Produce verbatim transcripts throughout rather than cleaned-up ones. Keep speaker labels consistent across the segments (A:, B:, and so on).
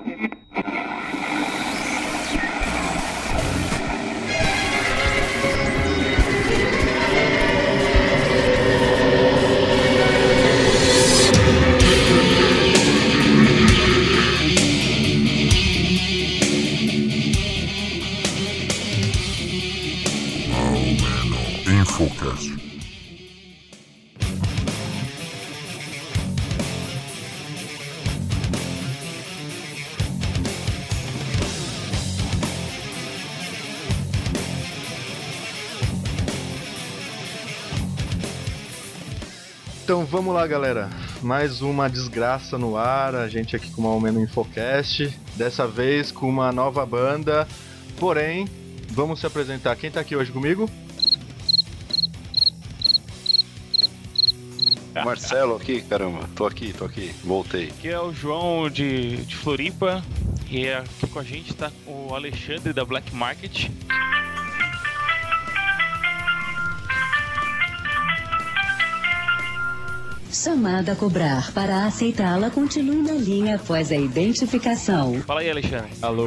A: Infocast.
B: Então vamos lá, galera. Mais uma desgraça no ar. A gente aqui com uma no Infocast. Dessa vez com uma nova banda. Porém, vamos se apresentar. Quem tá aqui hoje comigo?
C: Marcelo aqui, caramba. Tô aqui, tô aqui. Voltei.
D: Aqui é o João de, de Floripa. E aqui com a gente tá o Alexandre da Black Market.
E: Chamada a cobrar. Para aceitá-la, continue na linha após a identificação.
D: Fala aí, Alexandre.
B: Alô.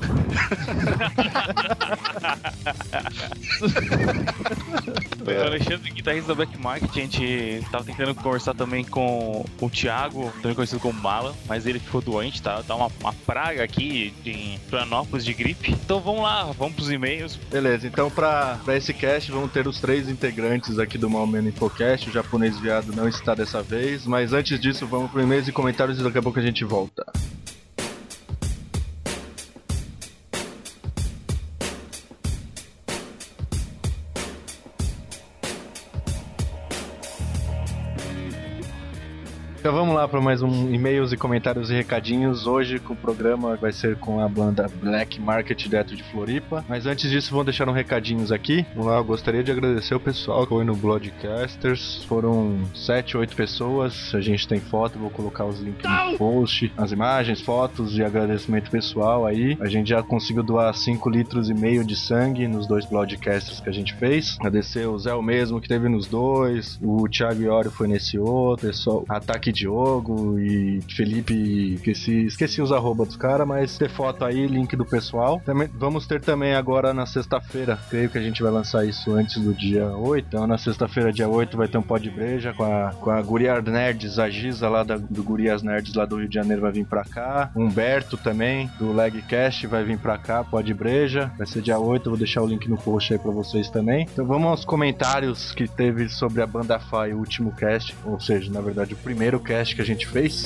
D: O Alexandre, guitarrista da Black Market, a gente tava tentando conversar também com o Thiago, também conhecido como Mala, mas ele ficou doente, tá, tá uma, uma praga aqui em Florianópolis de gripe. Então vamos lá, vamos pros e-mails.
B: Beleza, então pra, pra esse cast vamos ter os três integrantes aqui do Malmeno Infocast. O japonês viado não está dessa vez, mas antes disso vamos pro e-mails e comentários e daqui a pouco a gente volta. Então vamos lá para mais um e-mails e comentários e recadinhos. Hoje o programa vai ser com a banda Black Market direto de Floripa. Mas antes disso, vou deixar uns recadinhos aqui. Vamos lá, eu gostaria de agradecer o pessoal que foi no Bloodcasters. Foram sete, oito pessoas. A gente tem foto, vou colocar os links no post, as imagens, fotos de agradecimento pessoal aí. A gente já conseguiu doar cinco litros e meio de sangue nos dois Bloodcasters que a gente fez. Agradecer o Zé o mesmo que teve nos dois. O Thiago Iório foi nesse outro. Pessoal, Ataque Diogo e Felipe, esqueci, esqueci os arroba dos caras, mas ter foto aí, link do pessoal. Também, vamos ter também agora na sexta-feira, creio que a gente vai lançar isso antes do dia oito, então na sexta-feira, dia oito, vai ter um pó de breja com a, com a Gurias Nerds, a Giza lá da, do Gurias Nerds lá do Rio de Janeiro vai vir pra cá, o Humberto também, do Legcast vai vir pra cá, pó de breja, vai ser dia oito, eu vou deixar o link no post aí pra vocês também. Então vamos aos comentários que teve sobre a Banda Fai, o último cast, ou seja, na verdade o primeiro cast que a gente fez.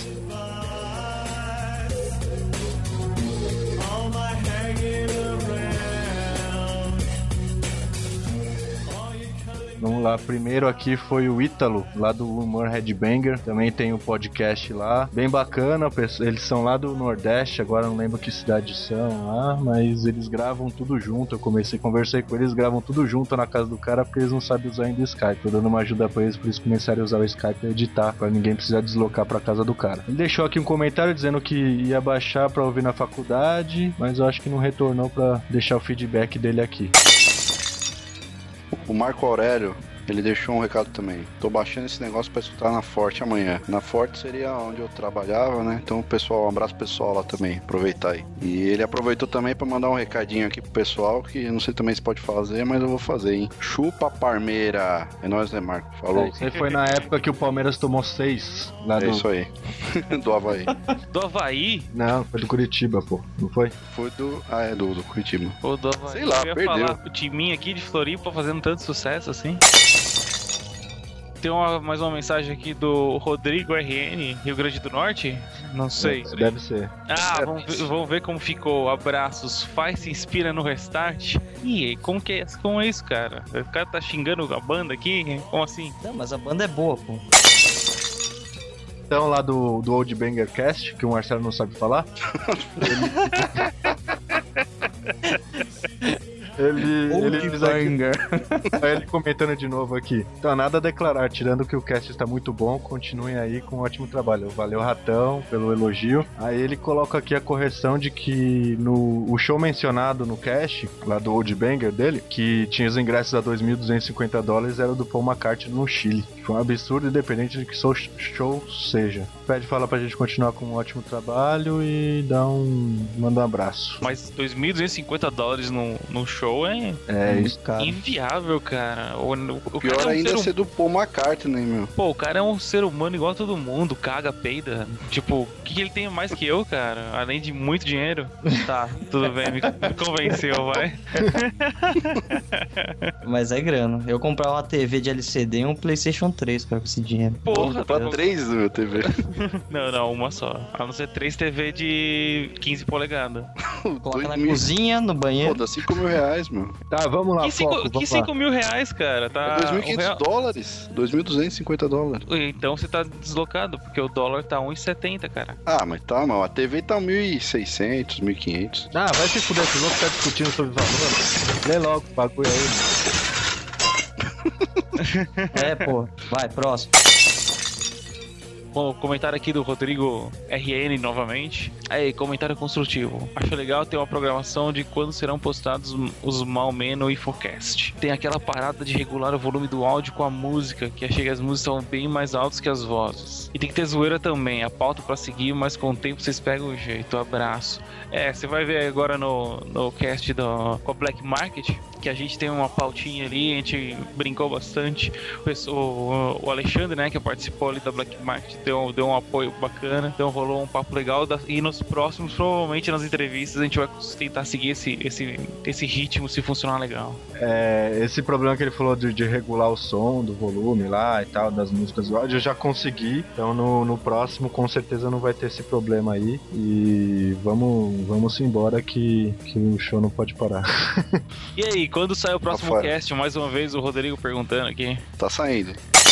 B: Vamos lá, primeiro aqui foi o Ítalo, lá do Humor Headbanger, também tem um podcast lá, bem bacana, eles são lá do Nordeste, agora não lembro que cidade são lá, mas eles gravam tudo junto, eu comecei, conversei com eles, gravam tudo junto na casa do cara, porque eles não sabem usar ainda o Skype, tô dando uma ajuda pra eles, por isso começaram a usar o Skype pra editar, pra ninguém precisar deslocar pra casa do cara. Ele deixou aqui um comentário dizendo que ia baixar pra ouvir na faculdade, mas eu acho que não retornou pra deixar o feedback dele aqui.
C: O Marco Aurélio, ele deixou um recado também. Tô baixando esse negócio pra escutar na Forte amanhã. Na Forte seria onde eu trabalhava, né? Então, pessoal, um abraço pessoal lá também. Aproveitar aí. E ele aproveitou também pra mandar um recadinho aqui pro pessoal, que não sei também se pode fazer, mas eu vou fazer, hein? Chupa Parmeira. É nóis, né, Marco? Falou.
B: É, isso aí foi na época que o Palmeiras tomou seis. Lá
C: é
B: do...
C: isso aí. Do Havaí.
D: Do Havaí?
B: Não, foi do Curitiba, pô. Não foi?
C: Foi do... Ah, é do, do Curitiba.
D: Pô, do Havaí.
C: Sei lá,
D: eu ia
C: perdeu.
D: falar, o timinho aqui de Floripa fazendo tanto sucesso assim. Tem uma, mais uma mensagem aqui do Rodrigo R N, Rio Grande do Norte? Não sei.
B: É, deve ser.
D: Ah, vamos ver, vamos ver como ficou. Abraços. Faz se inspira no Restart. Ih, como que é, como é isso, cara? O cara tá xingando a banda aqui? Como assim?
F: Não, mas a banda é boa, pô.
B: Então, lá do, do Old Banger Cast, que o Marcelo não sabe falar. Ele, ele, ele, aqui, ele comentando de novo aqui. Então, nada a declarar, tirando que o cast está muito bom, continuem aí com um ótimo trabalho. Valeu, Ratão, pelo elogio. Aí ele coloca aqui a correção de que no o show mencionado no cast, lá do Old Banger dele, que tinha os ingressos a dois mil duzentos e cinquenta dólares, era do Paul McCartney no Chile. Tipo, um absurdo independente de que show, show seja. Pede fala pra gente continuar com um ótimo trabalho e dá um... manda um abraço.
D: Mas dois mil duzentos e cinquenta dólares no, no show é,
B: É isso,
F: cara.
D: inviável, cara. O, o, o
C: Pior
D: cara é um
C: ainda
D: ser
C: é
D: hum-
C: ser do Paul McCartney, meu.
D: Pô, o cara é um ser humano igual a todo mundo, caga, peida. Tipo, o que, que ele tem mais que eu, cara? Além de muito dinheiro? Tá, tudo bem, me, me convenceu, vai.
F: Mas é grana. Eu comprar uma T V de L C D e um PlayStation três, cara, com esse dinheiro.
D: Porra,
C: Pra
D: tá-
C: três no meu T V.
D: Não, não, uma só. A não ser três T V de quinze polegadas.
F: Coloca
C: Dois
F: na
C: mil-
F: cozinha, no
C: Pô,
F: banheiro.
C: dá cinco mil reais, meu.
B: Tá, vamos lá,
D: Que cinco,
B: foco,
D: que
B: vamos lá.
D: cinco mil reais, cara? Tá,
C: É dois mil e
D: o
C: quinhentos
D: real-
C: dólares. dois mil duzentos e cinquenta dólares.
D: Então você tá deslocado, porque o dólar tá um e setenta, cara.
C: Ah, mas tá, mano. A T V tá mil e seiscentos, mil e quinhentos.
B: Ah, vai se fuder, vocês vão ficar discutindo sobre valor. Lê logo o bagulho aí.
F: É, pô. Vai, próximo.
D: Bom, comentário aqui do Rodrigo R N novamente. Aí, comentário construtivo. Acho legal ter uma programação de quando serão postados os Malmen no InfoCast. Tem aquela parada de regular o volume do áudio com a música, que achei que as músicas são bem mais altas que as vozes. E tem que ter zoeira também, a pauta pra seguir, mas com o tempo vocês pegam o jeito. Abraço. É, você vai ver agora no, no cast do, com a Black Market, que a gente tem uma pautinha ali, a gente brincou bastante. O, pessoal- o Alexandre, né, que participou ali da Black Market, deu, deu um apoio bacana, então rolou um papo legal. Da, e nos próximos, provavelmente nas entrevistas, a gente vai tentar seguir esse, esse, esse ritmo, se funcionar legal.
B: É, esse problema que ele falou de, de regular o som do volume lá e tal, das músicas do áudio, eu já consegui. Então no, no próximo com certeza não vai ter esse problema aí. E vamos, vamos embora que, que o show não pode parar.
D: E aí, quando sai o próximo
C: Rafael.
D: cast? Mais uma vez o Rodrigo perguntando aqui.
C: Tá saindo.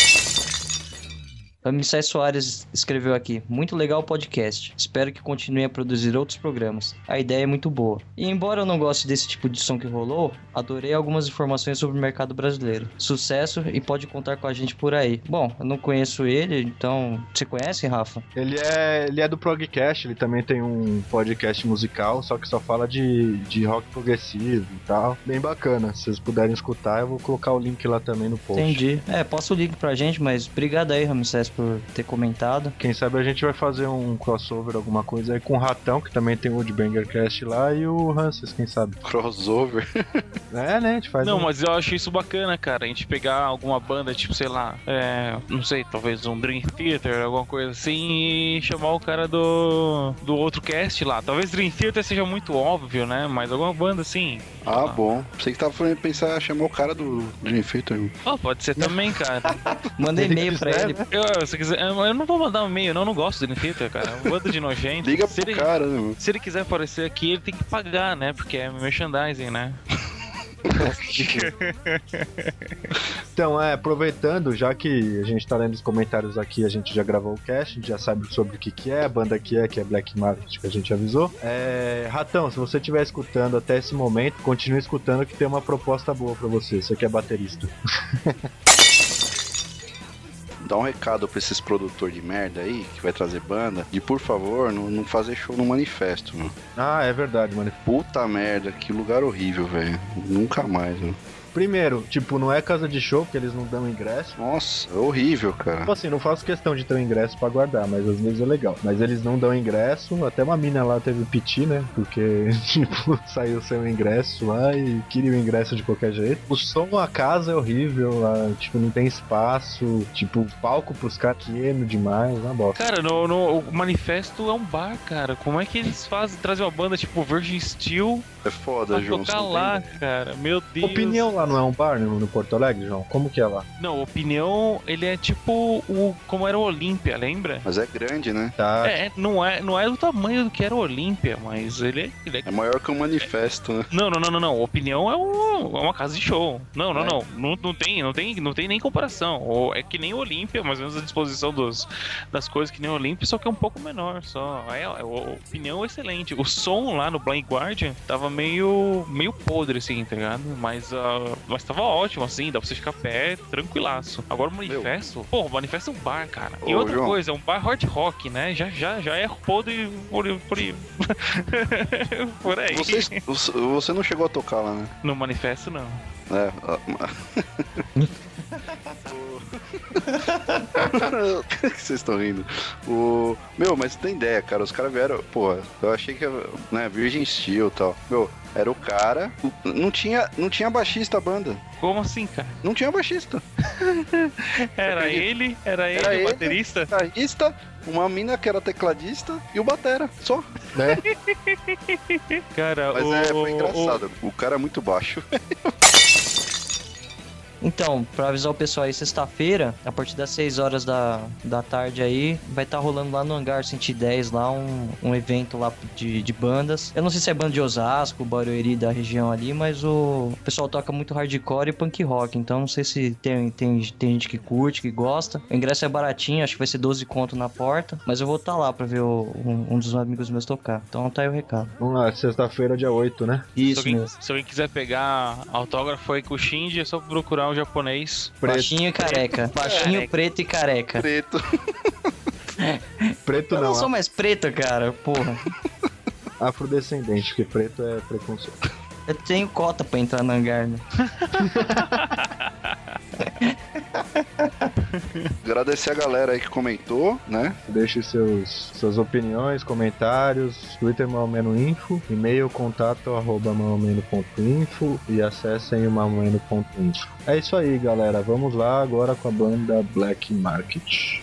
F: Ramsés Soares escreveu aqui: muito legal o podcast. Espero que continue a produzir outros programas. A ideia é muito boa. E embora eu não goste desse tipo de som que rolou, adorei algumas informações sobre o mercado brasileiro. Sucesso e pode contar com a gente por aí. Bom, eu não conheço ele, então... Você conhece, Rafa?
B: Ele é, ele é do Progcast, ele também tem um podcast musical, só que só fala de, de rock progressivo e tal. Bem bacana, se vocês puderem escutar, eu vou colocar o link lá também no post.
F: Entendi. É, passa o link pra gente, mas obrigado aí, Ramsés, por ter comentado.
B: Quem sabe a gente vai fazer um crossover, alguma coisa aí com o Ratão, que também tem o Woodbangercast lá, e o Hanses, quem sabe.
C: Crossover.
B: É, né, a gente faz
D: Não,
B: um...
D: mas eu acho isso bacana, cara. A gente pegar alguma banda, tipo, sei lá, é, não sei, talvez um Dream Theater, alguma coisa assim, e chamar o cara do, do outro cast lá. Talvez Dream Theater seja muito óbvio, né? Mas alguma banda assim.
C: Ah, bom. Sei que tava falando pensar chamar o cara do Dream Theater.
D: Oh, pode ser também, cara.
F: Manda
B: Ele
F: e-mail pra
B: quiser,
F: ele.
D: Eu, se quiser, eu não vou mandar um e-mail, não, eu não gosto do Dream Theater, cara. É um bando de nojento.
C: Liga
D: se
C: pro
D: ele,
C: cara, né, mano?
D: se ele quiser aparecer aqui, ele tem que pagar, né? Porque é merchandising, né?
B: Então, é, aproveitando, já que a gente tá lendo os comentários aqui, a gente já gravou o cast, a gente já sabe sobre o que que é, a banda que é, que é Black Market, que a gente avisou. É, Ratão, se você estiver escutando até esse momento, continue escutando que tem uma proposta boa pra você, você que é baterista.
C: Dá um recado pra esses produtores de merda aí, que vai trazer banda, de por favor, não, não fazer show no Manifesto, mano.
B: Ah, é verdade, mano.
C: Puta merda, que lugar horrível, velho. Nunca mais, mano.
B: Primeiro, tipo, não é casa de show, porque eles não dão ingresso.
C: Nossa, é horrível, cara.
B: Tipo assim, não faço questão de ter um ingresso pra guardar, mas às vezes é legal. Mas eles não dão ingresso, até uma mina lá teve piti, né? Porque, tipo, saiu sem o ingresso lá e queria o ingresso de qualquer jeito. O som, a casa é horrível lá, tipo, não tem espaço. Tipo, o palco pros caras pequeno demais, uma bosta.
D: Cara, no, no, o Manifesto é um bar, cara. Como é que eles fazem, trazem uma banda tipo Virgin Steel
C: É foda,
D: pra
C: João.
D: tocar
C: você não
D: lá,
C: tem ideia.
D: cara? Meu Deus.
B: Opinião lá não é um bar no, no Porto Alegre, João? Como que é lá?
D: Não, Opinião, ele é tipo o como era o Olímpia, lembra?
C: Mas é grande, né?
B: Tá.
D: É, não é, não é do tamanho do que era o Olímpia, mas ele é, ele é...
C: É maior que o Manifesto, né?
D: Não, não, não, não, não. Opinião é, um, é uma casa de show. Não, não,
C: É.
D: não. Não, não, tem, não, tem, não tem nem comparação. Ou é que nem o Olímpia, mais ou menos a disposição dos, das coisas que nem o Olímpia, só que é um pouco menor. Só. É, é, Opinião é excelente. O som lá no Blind Guardian tava meio, meio podre, assim, tá ligado? Mas, uh, mas tava ótimo, assim, dá pra você ficar pé tranquilaço. Agora o Manifesto, pô, o Manifesto é um bar, cara. E
C: Ô,
D: outra
C: João.
D: coisa, é um bar hard rock, né? Já, já, já é podre por, por, por aí.
C: Você, você não chegou a tocar lá, né?
D: No Manifesto, não.
C: É. O que vocês estão rindo? O... Meu, mas tem ideia, cara. Os caras vieram. Porra, eu achei que, né, Virgin Steel e tal. Meu, era o cara. Não tinha, não tinha baixista a banda.
D: Como assim, cara?
C: Não tinha baixista.
D: Era ele, era ele,
C: Era
D: o
C: ele,
D: baterista?
C: Guitarrista, uma mina que era tecladista e o batera, só.
B: Né?
D: Cara,
C: Mas
D: o,
C: é, foi
D: o-
C: engraçado. O cara é muito baixo.
F: Então, pra avisar o pessoal aí, sexta-feira, a partir das seis horas da, da tarde aí, vai estar rolando lá no Hangar cento e dez, lá um, um evento lá de, de bandas. Eu não sei se é banda de Osasco, Barueri da região ali, mas o pessoal toca muito hardcore e punk rock, então não sei se tem, tem, tem gente que curte, que gosta. O ingresso é baratinho, acho que vai ser doze conto na porta, mas eu vou estar lá pra ver o, um, um dos amigos meus tocar. Então tá aí o recado.
B: Vamos lá, sexta-feira, dia oito, né?
D: se,
F: Isso
D: alguém,
F: mesmo.
D: se alguém quiser pegar autógrafo aí com o Shinji, é só procurar um japonês.
B: Preto.
F: Baixinho e careca. Baixinho,
D: Careca.
F: preto e careca.
C: Preto.
B: Preto
F: Eu não
B: não,
F: sou mais preto, cara, porra.
B: afrodescendente, porque preto é preconceito.
F: Eu tenho cota pra entrar no hangar, né?
C: Agradecer a galera aí que comentou, né?
B: Deixe seus, suas opiniões, comentários, Twitter Malmeno Info, e-mail contato arroba malmeno ponto info e acessem o malmeno ponto info. É isso aí, galera. Vamos lá agora com a banda Black Market.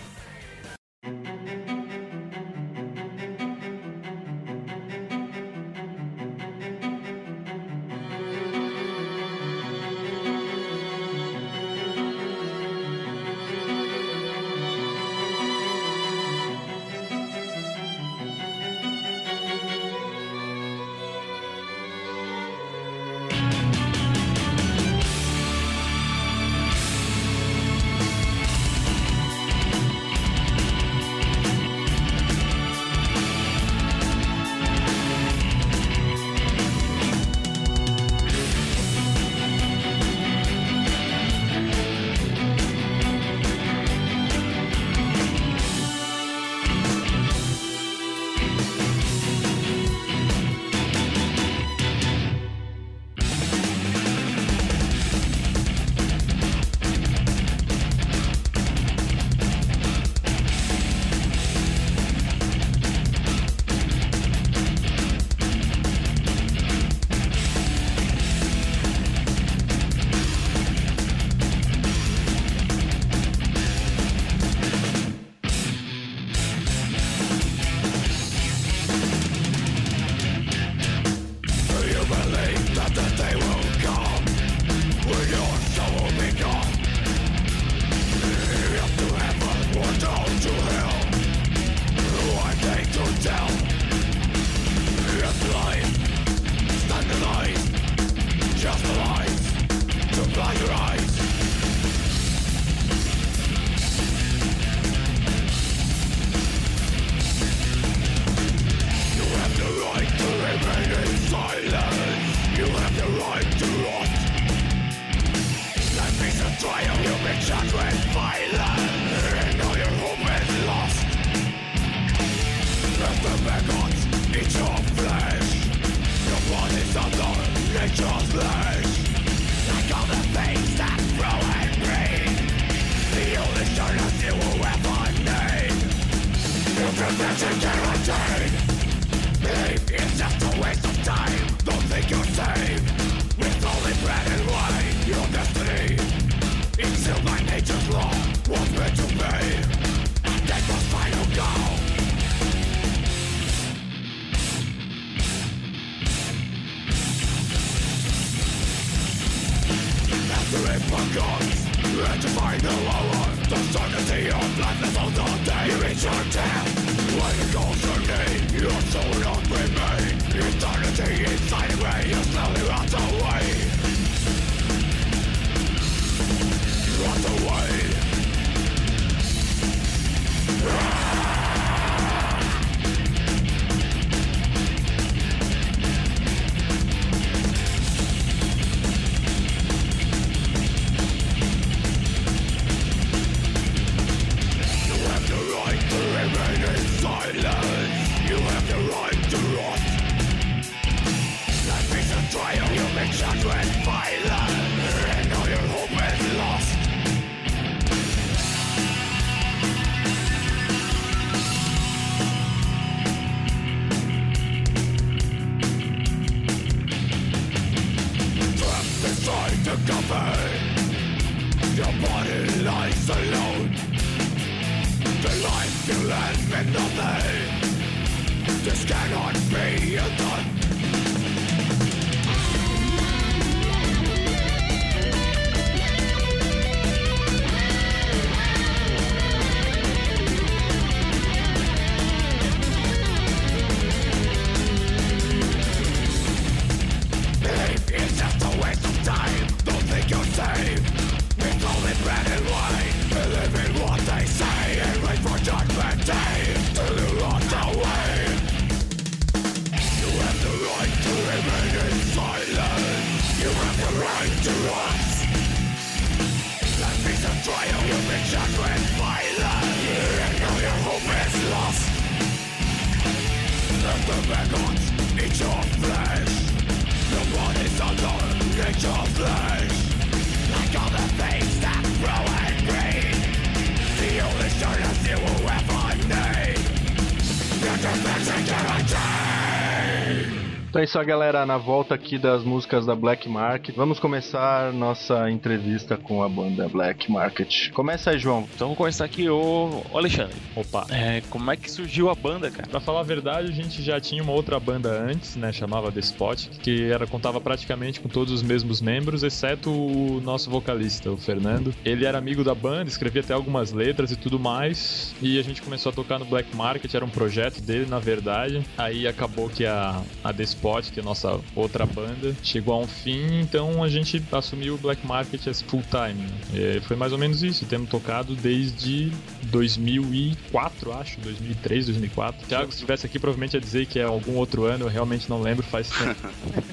B: Então é isso aí, galera, na volta aqui das músicas da Black Market, vamos começar nossa entrevista com a banda Black Market. Começa aí, João.
D: Então vamos começar aqui, ô, ô Alexandre. Opa. É, como é que surgiu a banda, cara?
G: Pra falar a verdade, a gente já tinha uma outra banda antes, né, chamava The Spot, que era, contava praticamente com todos os mesmos membros, exceto o nosso vocalista, o Fernando. Ele era amigo da banda, escrevia até algumas letras e tudo mais, e a gente começou a tocar no Black Market, era um projeto dele, na verdade. Aí acabou que a, a The Spot, que é a nossa outra banda, chegou a um fim, então a gente assumiu o Black Market as full time. E foi mais ou menos isso, temos tocado desde dois mil e quatro, acho, dois mil e três, dois mil e quatro. Thiago, se estivesse aqui, provavelmente ia dizer que é algum outro ano, eu realmente não lembro, faz tempo.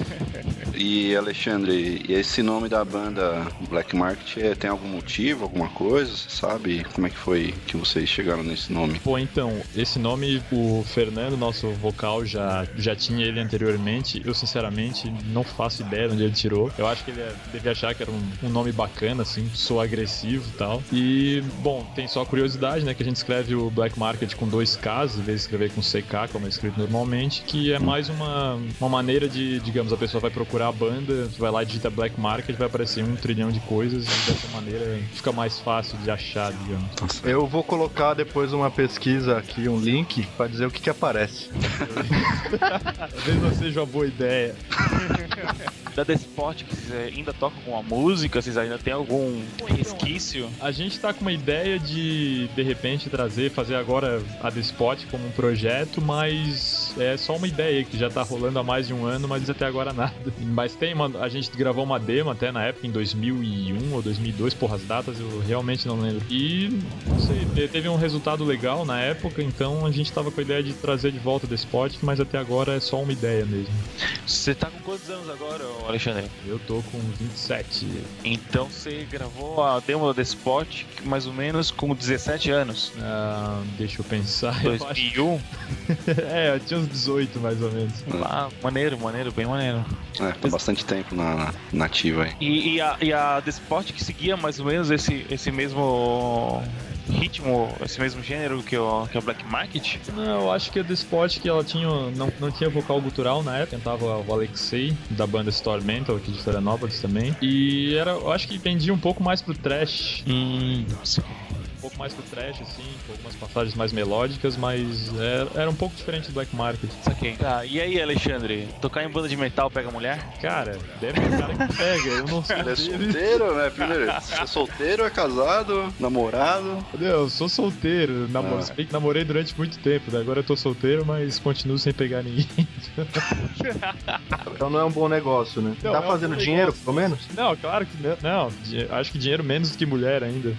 C: E Alexandre, e esse nome da banda Black Market é, tem algum motivo, alguma coisa? Você sabe como é que foi que vocês chegaram nesse nome?
G: Pô, então, esse nome o Fernando, nosso vocal, já, já tinha ele anteriormente. Eu, sinceramente, não faço ideia de onde ele tirou. Eu acho que ele deve achar que era um, um nome bacana, assim, sou agressivo e tal. E, bom, tem só a curiosidade, né, que a gente escreve o Black Market com dois Ks, em vez de escrever com C K, como é escrito normalmente, que é mais uma, uma maneira de, digamos, a pessoa vai procurar a banda, vai lá e digita Black Market, vai aparecer um trilhão de coisas e dessa maneira fica mais fácil de achar, digamos.
B: Eu vou colocar depois uma pesquisa aqui, um link, pra dizer o que que aparece.
G: Talvez não seja uma boa ideia.
D: Da The Spot, que vocês ainda tocam com a música, vocês ainda tem algum resquício?
G: A gente tá com uma ideia de, de repente, trazer, fazer agora a The Spot como um projeto, mas é só uma ideia que já tá rolando há mais de um ano, mas até agora nada. Mas tem uma, a gente gravou uma demo até na época, em dois mil e um ou dois mil e dois, porra, as datas eu realmente não lembro. E, não sei, teve um resultado legal na época, então a gente tava com a ideia de trazer de volta The Spot, mas até agora é só uma ideia mesmo.
D: Você tá com quantos anos agora, Alexandre?
G: Eu tô com vinte e sete.
D: Então você gravou a demo da The Spot mais ou menos com dezessete anos?
G: Ah, deixa eu pensar.
D: dois mil e um?
G: É, eu tinha uns dezoito mais ou menos.
D: Ah, maneiro, maneiro, bem maneiro.
C: É, tá bastante tempo na, na ativa aí.
D: E, e, a, e a The Spot que seguia mais ou menos esse, esse mesmo ritmo, esse mesmo gênero que o, que o Black Market?
G: Não, eu acho que a The Spot que ela tinha, não, não tinha vocal gutural na época, tentava o Alexei, da banda Store Mental, aqui de Florianópolis também, e era, eu acho que tendia um pouco mais pro thrash.
D: Hum,
G: um pouco mais pro trash, assim, com algumas passagens mais melódicas, mas era, era um pouco diferente do Black Market.
D: Saquei. Tá, e aí, Alexandre? Tocar em banda de metal pega mulher?
G: Cara, deve ter cara que pega, eu não sei.
C: Ele é solteiro, né? Primeiro, você é solteiro, é casado, namorado?
G: Não, eu sou solteiro, namoro,
C: Ah.
G: se bem que namorei durante muito tempo, né? Agora eu tô solteiro, mas continuo sem pegar ninguém.
B: Então não é um bom negócio, né?
G: Não,
B: tá
G: é um
B: fazendo
G: bom
B: dinheiro,
G: negócio.
B: pelo menos?
G: Não, claro que não. Não, di- acho que dinheiro menos do que mulher ainda.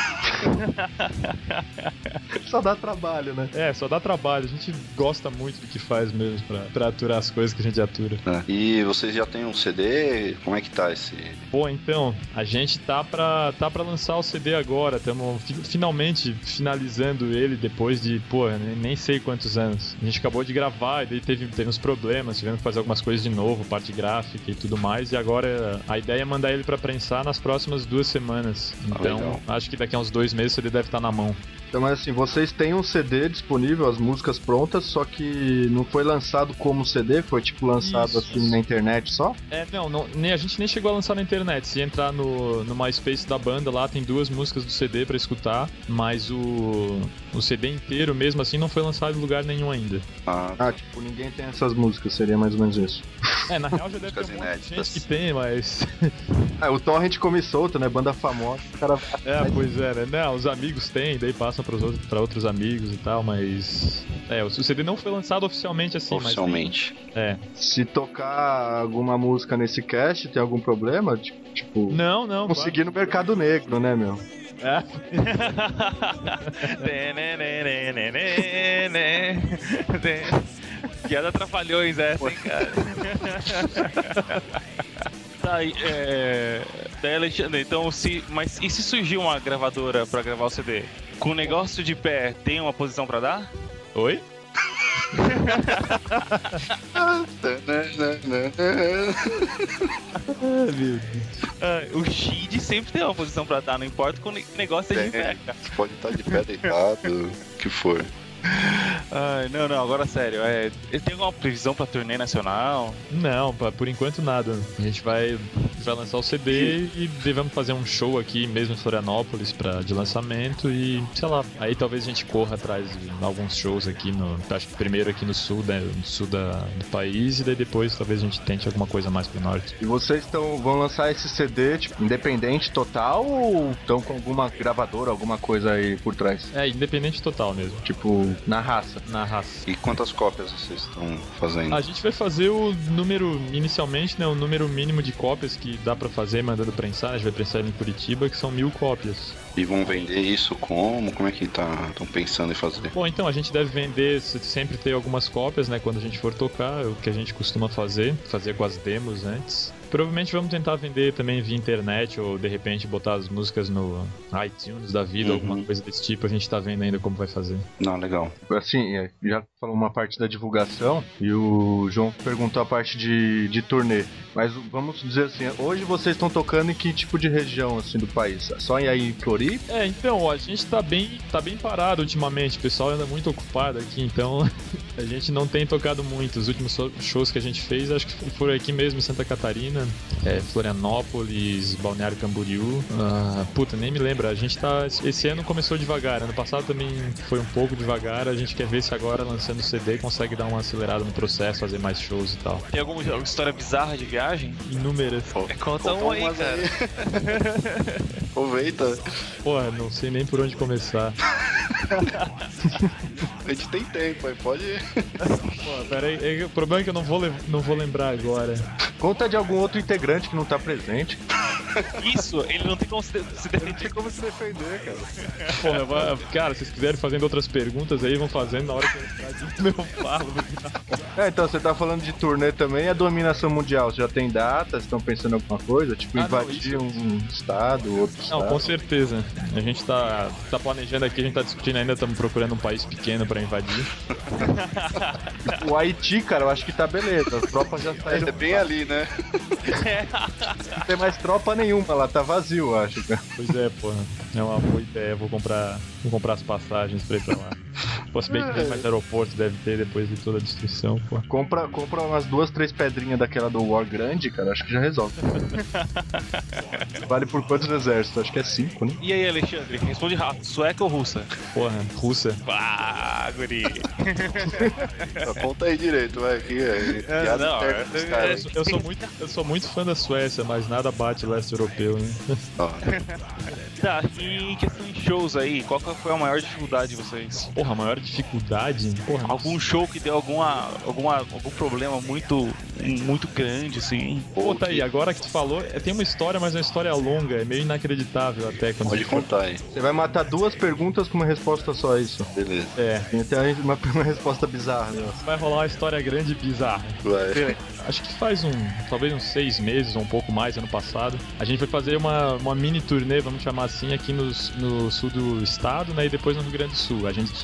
B: Só dá trabalho, né?
G: É, só dá trabalho. A gente gosta muito do que faz mesmo pra, pra aturar as coisas que a gente atura.
C: É. E vocês já têm um C D? Como é que tá esse?
G: Pô, então, a gente tá pra, tá pra lançar o C D agora. Estamos finalmente finalizando ele depois de, pô, nem, nem sei quantos anos. A gente acabou de gravar e daí teve, teve uns problemas, tivemos que fazer algumas coisas de novo, parte gráfica e tudo mais. E agora a ideia é mandar ele pra prensar nas próximas duas semanas. Então,
C: legal.
G: acho que daqui a uns dois meses ele deve estar na mão.
B: Então, mas assim, vocês têm um C D disponível, as músicas prontas, só que não foi lançado como C D, foi tipo lançado
G: Isso.
B: assim na internet só?
G: É, não, não nem, a gente nem chegou a lançar na internet. Se entrar no, no MySpace da banda lá, tem duas músicas do C D pra escutar, mas o, o C D inteiro mesmo assim não foi lançado em lugar nenhum ainda.
C: Ah,
B: Ah, tipo, ninguém tem essas músicas, seria mais ou menos isso.
G: É, na real já deve ter
C: Músicas
G: um monte de
C: inéditas.
G: gente que tem, mas...
B: É, o Torrent come solto, né? Banda famosa, o cara...
G: É, pois é, né? Não, os amigos têm, daí passam pros outros, pra outros amigos e tal, mas... É, o C D não foi lançado oficialmente assim,
C: oficialmente.
G: mas... É.
B: Se tocar alguma música nesse cast, tem algum problema? Tipo, tipo
G: Não, não.
B: conseguir no mercado negro, né, meu?
G: É.
D: Piada Trapalhões essa, hein, cara. Tá aí, é... Daí, Alexandre, então se... Mas e se surgir uma gravadora pra gravar o C D? Com o negócio de pé, tem uma posição pra dar?
G: Oi?
D: Ah, o Shid sempre tem uma posição pra dar, não importa com o negócio é de pé, cara.
C: Você pode estar de pé deitado, o que for.
D: Ai, não, não, agora sério, é, tem alguma previsão pra turnê nacional?
G: Não, pá, por enquanto nada. A gente vai, vai lançar o C D e devemos fazer um show aqui mesmo em Florianópolis pra, de lançamento e, sei lá, aí talvez a gente corra atrás de alguns shows aqui no, acho que primeiro aqui no sul, né, no sul da, do país e daí depois talvez a gente tente alguma coisa mais pro norte.
B: E vocês tão, vão lançar esse C D, tipo, independente total ou estão com alguma gravadora, alguma coisa aí por trás?
G: É, independente total mesmo.
B: Tipo, na raça.
G: Na raça.
C: E quantas cópias vocês estão fazendo?
G: A gente vai fazer o número, inicialmente, né, o número mínimo de cópias que dá pra fazer mandando prensar, a gente vai prensar ele em Curitiba, que são mil cópias.
C: E vão vender isso como? Como é que tá, estão pensando em fazer?
G: Bom, então a gente deve vender, sempre ter algumas cópias, né, quando a gente for tocar, é o que a gente costuma fazer, fazer com as demos antes. Provavelmente vamos tentar vender também via internet ou de repente botar as músicas no iTunes da vida,
C: Uhum.
G: alguma coisa desse tipo. A gente tá vendo ainda como vai fazer.
C: Não, legal.
B: Assim, é, já falou uma parte da divulgação e o João perguntou a parte de, de turnê. Mas vamos dizer assim, hoje vocês estão tocando em que tipo de região assim do país? Só em aí em Floripa?
G: É, então, ó, a gente tá bem, tá bem parado ultimamente. O pessoal anda muito ocupado aqui, então a gente não tem tocado muito. Os últimos shows que a gente fez, acho que foram aqui mesmo em Santa Catarina, é, Florianópolis, Balneário Camboriú. Ah, puta, nem me lembro. A gente tá. Esse ano começou devagar. Ano passado também foi um pouco devagar. A gente quer ver se agora, lançando o C D, consegue dar uma acelerada no processo, fazer mais shows e tal.
D: Tem alguma alguma história bizarra de viagem?
G: Inúmeras.
D: É, conta um aí, cara.
C: Aproveita.
G: Porra, não sei nem por onde começar.
C: A gente tem tempo aí, pode ir.
G: Pô, pera aí, é, o problema é que eu não vou, le- não vou lembrar agora.
B: Conta de algum outro integrante que não tá presente.
D: Isso, ele não tem como se, se
C: Não
D: defender.
C: tem como se defender, cara.
G: Porra, vai- cara, se vocês quiserem fazendo outras perguntas aí, vão fazendo na hora que eu entrar aqui, eu falo.
B: É, então você tá falando de turnê também, a dominação mundial. Você já tem datas? Estão pensando em alguma coisa? Tipo,
G: Ah, não,
B: invadir
G: isso-
B: um estado, outro
G: Não,
B: estado?
G: com certeza. A gente tá, tá planejando aqui, a gente tá discutindo ainda, estamos procurando um país pequeno pra invadir.
B: O Haiti, cara, eu acho que tá beleza. As tropas já
C: É,
B: saíram.
C: é bem ali, né?
B: Não tem mais tropa nenhuma lá, tá vazio, eu acho, cara.
G: Pois é, porra. É uma boa ideia, vou comprar, vou comprar as passagens pra ir pra lá. Pô, se bem que tem mais aeroporto, deve ter depois de toda a destruição, pô.
B: Compra, compra umas duas, três pedrinhas daquela do War grande, cara, acho que já resolve. Vale por quantos exércitos? Acho que é cinco, né?
D: E aí, Alexandre, responde rápido, sueca ou russa?
G: Porra, russa.
D: Ah, guri.
C: Aponta aí direito, vai. Que é piada
D: não,
C: interna
D: é-
C: dos
D: é-
C: caras.
G: Eu sou, muito, eu sou muito fã da Suécia, mas nada bate leste europeu, né?
C: Ó,
D: Tá, e em questão de shows aí, qual que foi a maior dificuldade de vocês?
G: Porra, a maior dificuldade? Porra,
D: Algum show que deu alguma, alguma, algum problema muito, muito grande, assim?
G: Pô, tá aí, agora que tu falou, é, tem uma história, mas é uma história longa, é meio inacreditável até quando
C: pode
G: a gente for-
C: contar aí.
B: Você vai matar duas perguntas com uma resposta só, é isso.
C: Beleza.
G: É,
B: Tem até uma, uma resposta bizarra, né?
G: vai rolar uma história grande e bizarra.
C: Vai.
G: Acho que faz um, talvez uns seis meses ou um pouco mais, ano passado. A gente foi fazer uma, uma mini turnê, vamos chamar assim, aqui no, no sul do estado, né? E depois no Rio Grande do Sul. A gente tinha um show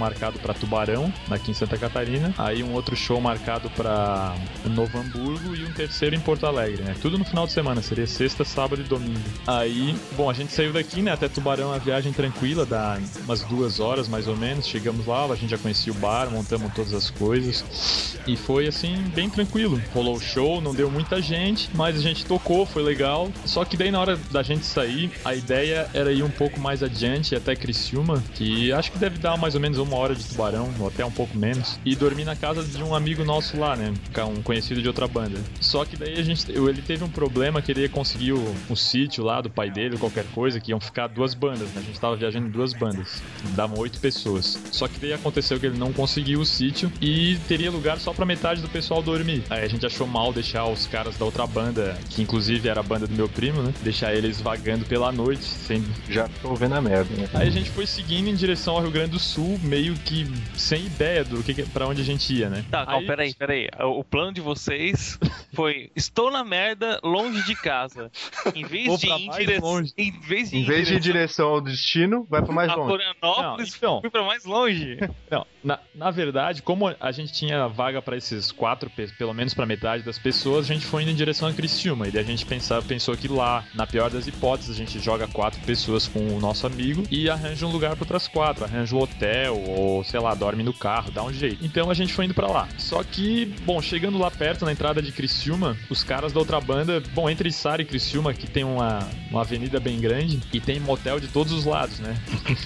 G: marcado pra Tubarão, aqui em Santa Catarina. Aí um outro show marcado pra Novo Hamburgo e um terceiro em Porto Alegre, né? Tudo no final de semana, seria sexta, sábado e domingo. Aí, bom, a gente saiu daqui, né? Até Tubarão, a viagem tranquila, dá umas duas horas mais ou menos. Chegamos lá, a gente já conhecia o bar, montamos todas as coisas. E foi, assim, bem tranquilo. Rolou o show, não deu muita gente, mas a gente tocou, foi legal. Só que daí na hora da gente sair, a ideia era ir um pouco mais adiante, até Criciúma, que acho que deve dar mais ou menos uma hora de Tubarão, ou até um pouco menos, e dormir na casa de um amigo nosso lá, né? Um conhecido de outra banda. Só que daí a gente, ele teve um problema que ele ia conseguir o, o sítio lá do pai dele, qualquer coisa, que iam ficar duas bandas, né? A gente tava viajando em duas bandas, davam oito pessoas. Só que daí aconteceu que ele não conseguiu o sítio e teria lugar só pra metade do pessoal dormir. Aí a gente achou mal deixar os caras da outra banda, que inclusive era a banda do meu primo, né? Deixar eles vagando pela noite, sem...
B: Já tô vendo a merda, né?
G: Aí a gente foi seguindo em direção ao Rio Grande do Sul, meio que sem ideia do que, pra onde a gente ia, né?
D: Tá, calma, aí... peraí, peraí. O plano de vocês foi: estou na merda, longe de casa. Em vez de ir em direção. Em vez de ir
B: em, vez de ir em direção ao destino, vai pra mais
D: a
B: longe.
D: Florianópolis,
G: não, então,
D: fui pra mais longe.
G: Não, na, na verdade, como a gente tinha vaga pra esses quatro, pelo menos pra metade das pessoas, a gente foi indo em direção a Criciúma. E daí a gente pensava, pensou que lá, na pior das hipóteses, a gente joga quatro pessoas com o nosso amigo e arranja um lugar para outras quatro, arranja um hotel ou, sei lá, dorme no carro, dá um jeito. Então a gente foi indo pra lá. Só que, bom, chegando lá perto, na entrada de Criciúma, os caras da outra banda, bom, entre Içara e Criciúma, que tem uma, uma avenida bem grande e tem motel de todos os lados, né?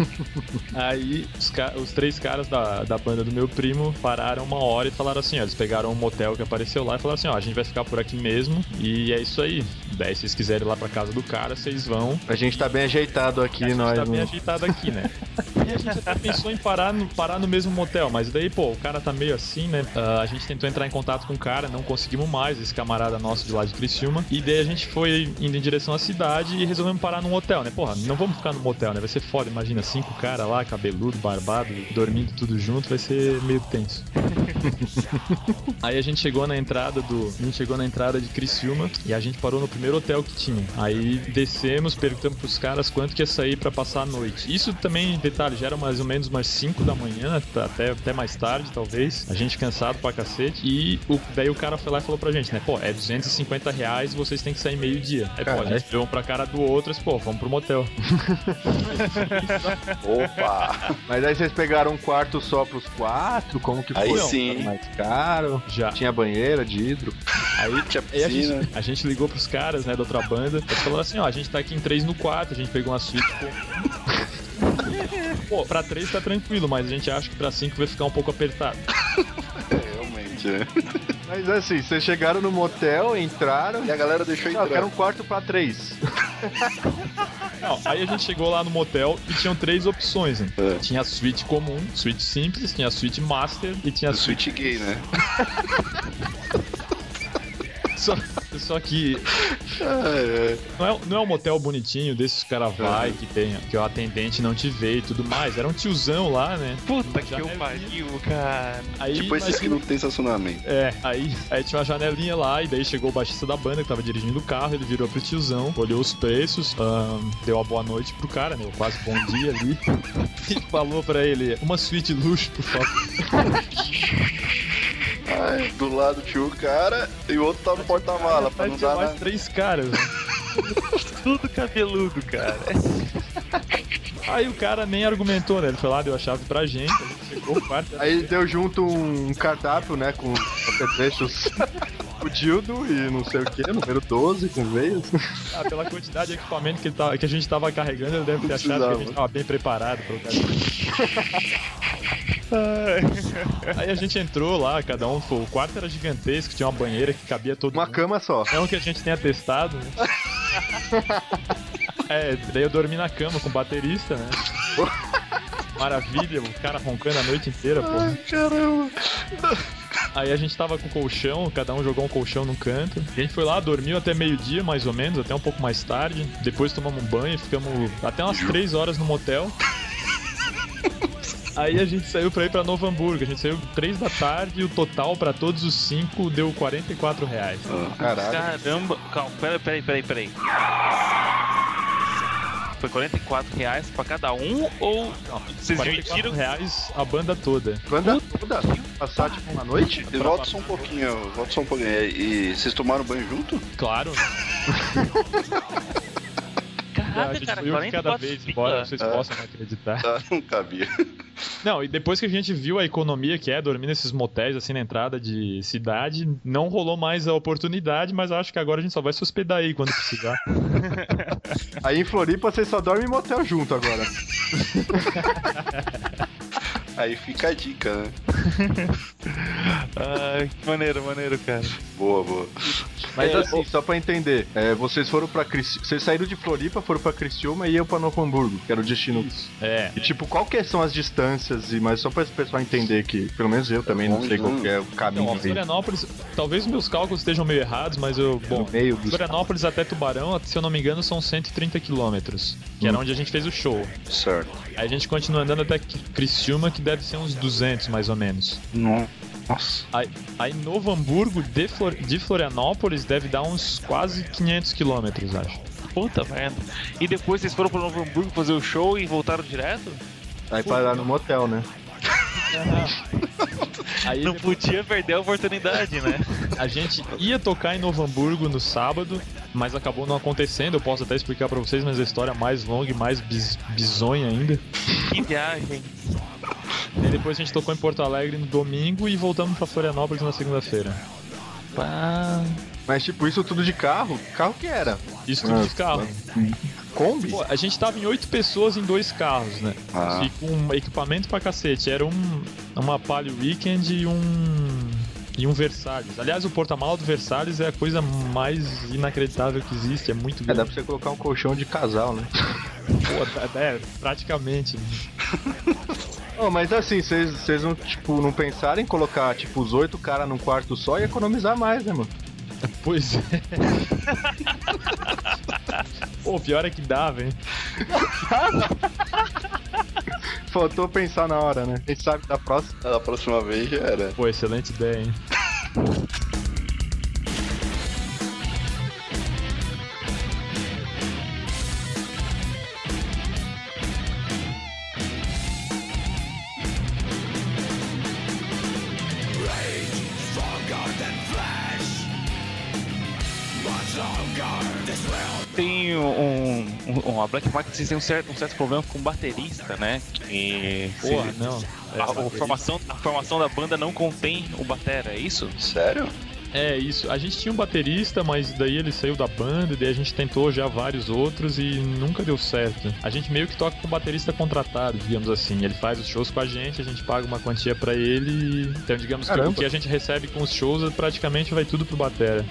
G: Aí os, os três caras da, da banda do meu primo pararam uma hora e falaram assim, ó, eles pegaram um motel que apareceu lá e falaram assim, ó, a gente vai ficar por aqui mesmo e é isso aí. Daí se vocês quiserem ir lá pra casa do cara, vocês vão.
B: A gente tá bem ajeitado aqui,
G: a gente
B: nós.
G: tá bem
B: não...
G: ajeitado aqui, né? E a gente até pensou em parar no, parar no mesmo motel, mas daí, pô, o cara tá meio assim, né? Uh, a gente tentou entrar em contato com o cara, não conseguimos mais, esse camarada nosso de lá de Criciúma. E daí a gente foi indo em direção à cidade e resolvemos parar num hotel, né? Porra, não vamos ficar no motel, né? Vai ser foda, imagina, cinco caras lá, cabeludo, barbado, dormindo tudo junto, vai ser meio tenso. Aí a gente chegou na entrada do... A gente chegou na entrada de Criciúma e a gente parou no primeiro hotel que tinha. Aí descemos, perguntamos pros caras quanto que ia sair pra passar a noite. Isso também, detalhe, já era mais ou menos umas cinco da manhã, até, até mais tarde, talvez. A gente cansado pra cacete. E o, daí o cara foi lá e falou pra gente, né? Pô, é duzentos e cinquenta reais e vocês têm que sair meio-dia. Aí, pô, a gente deu um pra cara do outro e, pô, vamos pro motel.
C: Opa!
B: Mas aí vocês pegaram um quarto só pros quatro? Como que foi?
C: Aí sim.
B: Era mais caro?
G: Já.
B: Tinha banheira de hidro?
G: Aí,
C: Tinha
G: aí a,
C: piscina.
G: gente, a gente ligou pros caras, né, da outra banda. Eles falaram assim, ó, a gente tá aqui em três no quarto, a gente pegou uma suíte com... Pô, pra três tá tranquilo, mas a gente acha que pra cinco vai ficar um pouco apertado.
C: Realmente, né?
B: Mas assim, vocês chegaram no motel, entraram...
C: E a galera deixou
B: Não,
C: entrar.
B: era um quarto pra três.
G: Não, aí a gente chegou lá no motel e tinham três opções, né?
C: É.
G: Tinha a suíte comum, suíte simples, tinha a suíte master e tinha a suíte...
C: Suíte gay, né?
G: Só, só que
C: É, é.
G: não é, não é um motel bonitinho desses cara vai que tem, que o atendente não te vê e tudo mais. Era um tiozão lá, né?
D: Puta que
G: Janelinha.
D: eu pariu, cara.
G: Aí,
C: Tipo esses que
G: imagina-
C: não tem estacionamento.
G: É, aí, aí tinha uma janelinha lá, e daí chegou o baixista da banda que tava dirigindo o carro, ele virou pro tiozão, olhou os preços, ahn, deu uma boa noite pro cara, né? Quase bom dia ali. E falou pra ele, uma suíte luxo, por favor.
C: Ai, do lado tinha o cara e o outro tá no porta-mala, pra
G: Aí
C: não
G: tinha
C: dar
G: mais
C: nada.
G: três caras, né?
D: Tudo cabeludo, cara.
G: Aí o cara nem argumentou, né? Ele foi lá, deu a chave pra gente, a gente chegou, o quarto...
B: Aí deu junto um cardápio, né, com apetrechos, o dildo e não sei o que, número doze com veias.
G: Ah, pela quantidade de equipamento que, ele tava, que a gente tava carregando, ele deve ter achado que a gente tava bem preparado pro cara. Aí a gente entrou lá, cada um, pô, o quarto era gigantesco, tinha uma banheira que cabia todo
B: Uma
G: mundo.
B: cama só.
G: Não que a gente tenha testado, né? É, daí eu dormi na cama com o baterista, né? Maravilha, o cara roncando a noite inteira, pô.
C: Ai, caramba.
G: Aí a gente tava com colchão, cada um jogou um colchão num canto. A gente foi lá, dormiu até meio-dia, mais ou menos, até um pouco mais tarde. Depois tomamos um banho, ficamos até umas três horas no motel. Aí a gente saiu pra ir pra Novo Hamburgo. A gente saiu três da tarde e o total pra todos os cinco deu quarenta e quatro reais.
C: Ah,
B: Caralho.
D: Caramba. Calma, peraí, peraí, peraí, peraí. Foi quarenta e quatro reais pra cada um ou vocês dividiram?
G: Reais a banda toda.
B: Banda toda? Passar tipo uma noite?
C: E volta só um pouquinho, volta só um pouquinho. E vocês tomaram banho junto?
G: Claro.
D: Caraca,
G: a gente
D: cara,
G: foi um de cada
D: quarenta e quatro
G: vez,
D: pila.
G: embora vocês
C: É.
G: possam não acreditar.
C: Tá, não cabia.
G: Não, e depois que a gente viu a economia que é dormir nesses motéis assim na entrada de cidade, não rolou mais a oportunidade, mas eu acho que agora a gente só vai se hospedar aí quando precisar.
B: Aí em Floripa vocês só dormem em motel junto agora.
C: Aí fica a dica, né?
D: Ai, que maneiro, maneiro, cara.
C: Boa, boa.
B: Mas
G: É,
B: assim, só pra entender, é, vocês foram pra Criciúma, vocês saíram de Floripa, foram pra Criciúma e eu pra Novo Hamburgo, que era o destino.
G: É.
B: E tipo, qual que são as distâncias, e mas só pra esse pessoal entender que, pelo menos eu também não sei qual que é o caminho
G: Então, ó,
B: aí.
G: Florianópolis, talvez meus cálculos estejam meio errados, mas eu, bom,
B: No meio dos...
G: Florianópolis até Tubarão, se eu não me engano, são cento e trinta quilômetros, que era onde a gente fez o show.
C: Certo.
G: Aí a gente continua andando até Criciúma, que deve ser uns duzentos mais ou menos.
C: Nossa.
G: Aí, aí Novo Hamburgo de, Flor- de Florianópolis deve dar uns quase quinhentos quilômetros, acho.
D: Puta merda. E depois vocês foram pro Novo Hamburgo fazer o show e voltaram direto?
B: Aí parar no motel, né?
G: Aí
D: Não
G: depois-
D: podia perder a oportunidade, né?
G: A gente ia tocar em Novo Hamburgo no sábado, mas acabou não acontecendo. Eu posso até explicar pra vocês, mas a história é mais longa e mais bis- bizonha ainda.
D: Que viagem.
G: Daí depois a gente tocou em Porto Alegre no domingo e voltamos pra Florianópolis na segunda-feira.
D: Pá.
B: Mas tipo, isso tudo de carro? Carro que era?
G: Isso tudo de carro.
B: Kombi?
G: Pô, a gente tava em oito pessoas em dois carros, né?
C: Ah.
G: E com equipamento pra cacete. Era um, uma Palio Weekend e um... E um Versalhes. Aliás, o porta-mala do Versalhes é a coisa mais inacreditável que existe. É muito
B: É,
G: grande.
B: dá pra você colocar um colchão de casal, né?
G: Pô, é, praticamente.
B: Oh, mas assim, vocês vocês não, tipo, não pensaram em colocar, tipo, os oito caras num quarto só e economizar mais, né, mano?
G: Pois é. Pô, pior é que dá, velho.
B: Faltou pensar na hora, né? Quem sabe da próxima.
C: Da próxima vez já era.
G: Pô, excelente ideia, hein?
D: Tem um, um, um. A Black Market vocês têm um certo, um certo problema com o baterista, né? Que.
G: Porra,
D: se-
G: não. É,
D: A, a
G: baterista.
D: formação, a formação da banda não contém o batera, é isso?
C: Sério?
G: É isso, a gente tinha um baterista, mas daí ele saiu da banda, e daí a gente tentou já vários outros e nunca deu certo. A gente meio que toca com baterista contratado, digamos assim. Ele faz os shows com a gente, a gente paga uma quantia pra ele. Então, digamos que
B: Caramba.
G: o que a gente recebe com os shows praticamente vai tudo pro batera.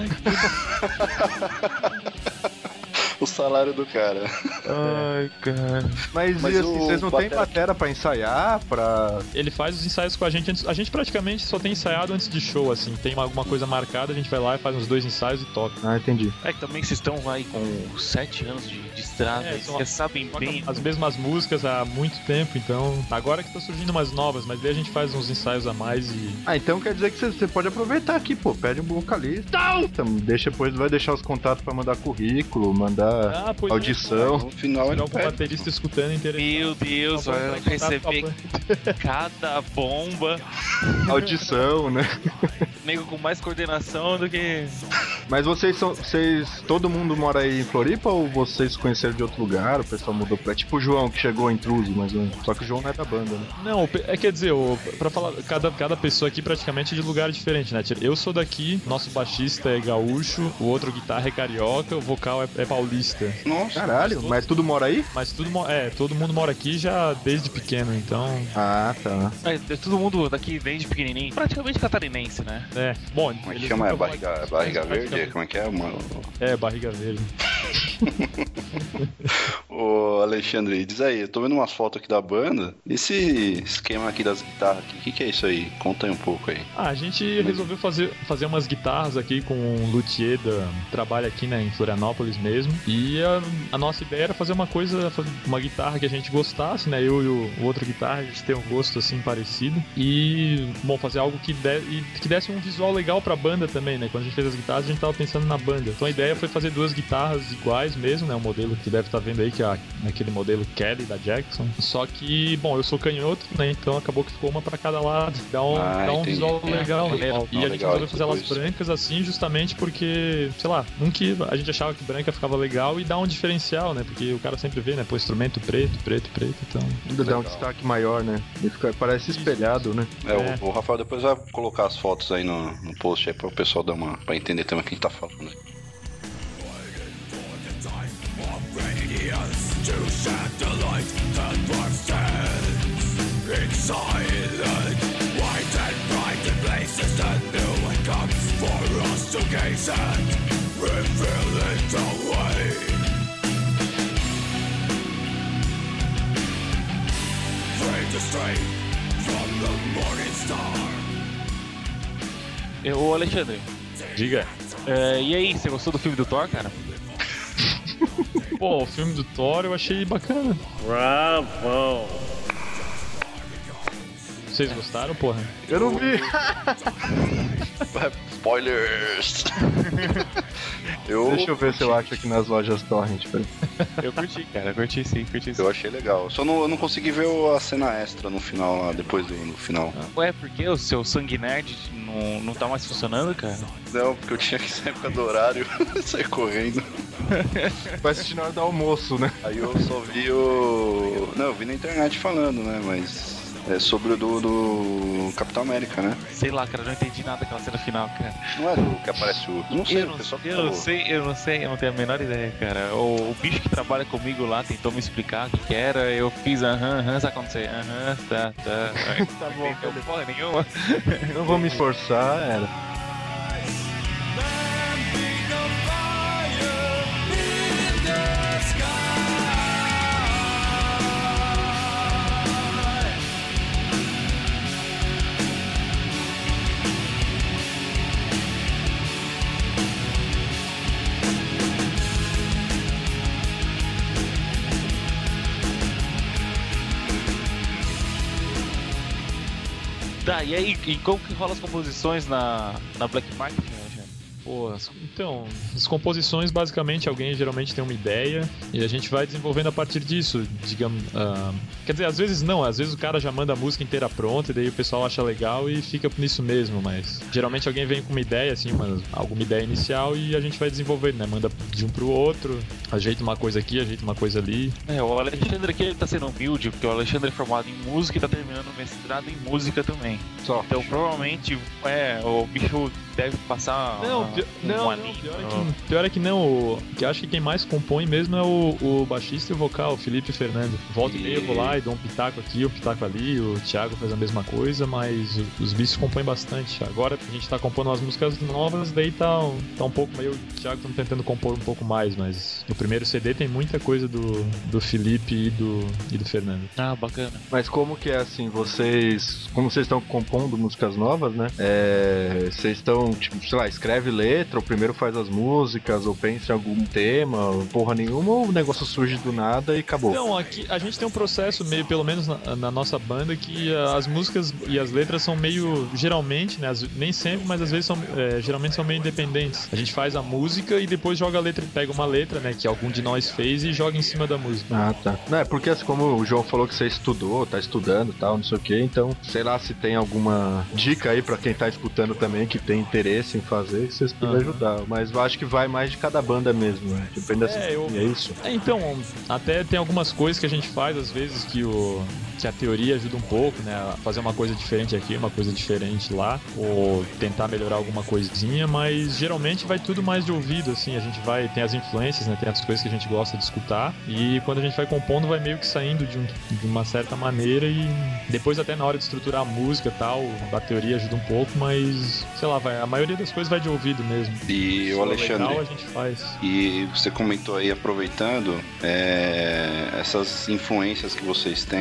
C: O salário do cara.
D: Ai, cara.
B: Mas,
C: Mas
B: e assim,
C: o
B: vocês não têm
C: batera-
B: batera pra ensaiar, pra...
G: Ele faz os ensaios com a gente antes. A gente praticamente só tem ensaiado antes de show, assim. Tem alguma coisa marcada, a gente vai lá e faz uns dois ensaios e toca.
B: Ah, entendi.
D: É que também vocês estão aí com sete anos de, de estrada,
G: É,
D: e
G: são-
D: vocês sabem bem.
G: As mesmas músicas há muito tempo, então. Agora que tá surgindo umas novas, mas daí a gente faz uns ensaios a mais e.
B: Ah, então quer dizer que você, você pode aproveitar aqui, pô. Pede um vocalista. Então, deixa, depois vai deixar os contatos pra mandar currículo, mandar
G: Ah, pois é.
B: audição.
C: No final
G: Se
C: ele
G: algum
C: pede.
G: baterista escutando interessante.
D: Meu Deus,
G: Só vamos
D: vai
G: entrar em contato com a
D: receber cada bomba,
B: Audição, né?
D: nego com mais coordenação do que.
B: Mas vocês são. Vocês. Todo mundo mora aí em Floripa ou vocês se conheceram de outro lugar? O pessoal mudou pra. Tipo o João que chegou intruso, mas um. Só que o João não é da banda, né?
G: Não, é quer dizer, o- pra falar, cada, cada pessoa aqui praticamente é de lugar diferente, né? Eu sou daqui, nosso baixista é gaúcho, o outro guitarra é carioca, o vocal é, é paulista.
C: Nossa.
B: Caralho, mas tudo mora aí?
G: Mas tudo, mo- é, todo mundo mora aqui já desde pequeno, então.
B: Ah, tá.
D: É, é todo mundo daqui desde pequenininho, praticamente catarinense, né?
G: É, bom.
C: Como é que
G: eles
C: chama? É
G: nunca
C: barriga,
G: falam-
C: barriga
G: praticamente-
C: verde? Como é que é, mano?
G: É, barriga verde.
C: Ô, Alexandre, diz aí, eu tô vendo umas fotos aqui da banda. Esse esquema aqui das guitarras aqui, o que, que é isso aí? Conta aí um pouco aí.
G: Ah, a gente resolveu fazer, fazer umas guitarras aqui com um luthier da trabalha aqui, né, em Florianópolis mesmo. E a, a nossa ideia era fazer uma coisa, uma guitarra que a gente gostasse, né? Eu e o, o outro guitarra, a gente tem um gosto assim parecido. E, bom, fazer algo que, de, e que desse um visual legal pra banda também, né? Quando a gente fez as guitarras, a gente tava pensando na banda. Então a ideia foi fazer duas guitarras iguais mesmo, né? Um modelo modelo que deve estar vendo aí, que é aquele modelo Kelly da Jackson. Só que, bom, eu sou canhoto, né? Então acabou que ficou uma pra cada lado. Dá um,
C: Ah,
G: dá um visual
C: é,
G: legal,
C: é,
G: né?
C: não,
G: E a gente
C: legal,
G: resolveu fazer elas
C: depois.
G: brancas assim, justamente porque, sei lá, nunca a gente achava que branca ficava legal e dá um diferencial, né? Porque o cara sempre vê, né? Pô, instrumento preto, preto, preto, então...
B: Ainda dá um
C: Legal.
B: destaque maior, né? Ele fica, parece espelhado, né?
C: É,
G: É.
C: O, o Rafael depois vai colocar as fotos aí no, no post aí para o pessoal dar uma, pra entender também o que a gente tá falando.
D: Eu, ô Alexandre,
G: Diga.
D: é, e aí, você gostou do filme do Thor, cara?
G: Pô, o filme do Thor eu achei bacana.
H: Bravo!
G: Vocês gostaram, porra?
B: Eu não vi!
C: Spoilers! eu,
B: Deixa eu ver se eu acho aqui nas lojas Torrent. Peraí.
D: Eu curti, cara, eu curti sim, curti sim.
C: eu achei legal. Só não, eu não consegui ver o- a cena extra no final lá, depois do no final.
D: Ué, por que o seu sangue nerd não, não tá mais funcionando, cara?
C: Não, porque eu tinha que sair por causa do horário, sair correndo.
B: Vai assistir na hora do almoço, né?
C: Aí eu só vi o. Não, eu vi na internet falando, né? Mas. É sobre o do, do Capitão América, né?
D: Sei lá, cara, eu não entendi nada daquela cena final, cara.
C: Não é do que aparece o. Não sei,
D: Eu
C: o
D: não,
C: pessoal que
D: eu não
C: falou.
D: sei, eu não sei, eu não tenho a menor ideia, cara. O, o bicho que trabalha comigo lá tentou me explicar o que, que era, eu fiz aham, aham, sabe acontecer? Aham, tá, tá.
B: Tá bom,
D: Não entendeu porra nenhuma.
B: Não vou me esforçar, era.
D: Tá, e aí, e como que rola as composições na, na Black Market, né, Alexandre?
G: Pô, as- então, as composições, basicamente, alguém geralmente tem uma ideia e a gente vai desenvolvendo a partir disso, digamos... ah, quer dizer, às vezes não, às vezes o cara já manda a música inteira pronta e daí o pessoal acha legal e fica nisso mesmo, mas geralmente alguém vem com uma ideia, assim, uma, alguma ideia inicial e a gente vai desenvolvendo, né? Manda de um pro outro, ajeita uma coisa aqui, ajeita uma coisa ali.
D: É, o Alexandre aqui ele tá sendo humilde, porque o Alexandre é formado em música e tá terminando o mestrado em música também.
B: Só.
D: Então provavelmente, é, o bicho deve passar
G: Não,
D: uma-
G: pi-
D: um
G: não, não,
D: aninho,
G: pior, é
D: ó.
G: que, pior é que não, o, que eu acho que quem mais compõe mesmo é o, o baixista e o vocal, o Felipe Fernando. Volta e meia eu vou lá e dou um pitaco aqui, um pitaco ali, o Thiago faz a mesma coisa, mas o- os bichos compõem bastante. Agora a gente tá compondo umas músicas novas, daí tá, um- tá um pouco meio, o Thiago tá tentando compor um pouco mais, mas no primeiro C D tem muita coisa do, do Felipe e do, e do Fernando.
D: Ah, bacana.
B: Mas como que é assim, vocês... Como vocês estão compondo músicas novas, né? É, vocês estão, tipo, sei lá, escreve letra, ou primeiro faz as músicas, ou pensa em algum tema, ou porra nenhuma, ou o negócio surge do nada e acabou.
G: Então, aqui a gente tem um processo meio, pelo menos na, na nossa banda, que ah, as músicas e as letras são meio, geralmente, né, as- nem sempre, mas às vezes são, é, geralmente são meio independentes. A gente faz a música e depois joga a letra, pega uma letra, né, que algum de nós fez e joga em cima da música.
B: Ah, tá. Não, é porque assim, como o João falou que você estudou, tá estudando e tal, não sei o que, então, sei lá se tem alguma dica aí pra quem tá escutando também, que tem interesse em fazer, que vocês podem
G: Aham.
B: ajudar. Mas eu acho que vai mais de cada banda mesmo, né? Depende da
G: É, eu-
B: é isso?
G: É, então, até tem algumas coisas que a gente faz, às vezes, que, o, que a teoria ajuda um pouco, né? A fazer uma coisa diferente aqui, uma coisa diferente lá, ou tentar melhorar alguma coisinha, mas geralmente vai tudo mais de ouvido, assim, a gente vai, tem as influências, né? Tem as coisas que a gente gosta de escutar, e quando a gente vai compondo, vai meio que saindo de, um- de uma certa maneira, e depois até na hora de estruturar a música e tal, a teoria ajuda um pouco, mas, sei lá, vai, a maioria das coisas vai de ouvido mesmo.
C: E
G: Se
C: o
G: for
C: Alexandre,
G: legal, a gente faz.
C: e você comentou aí, aproveitando, é, essas influências que vocês têm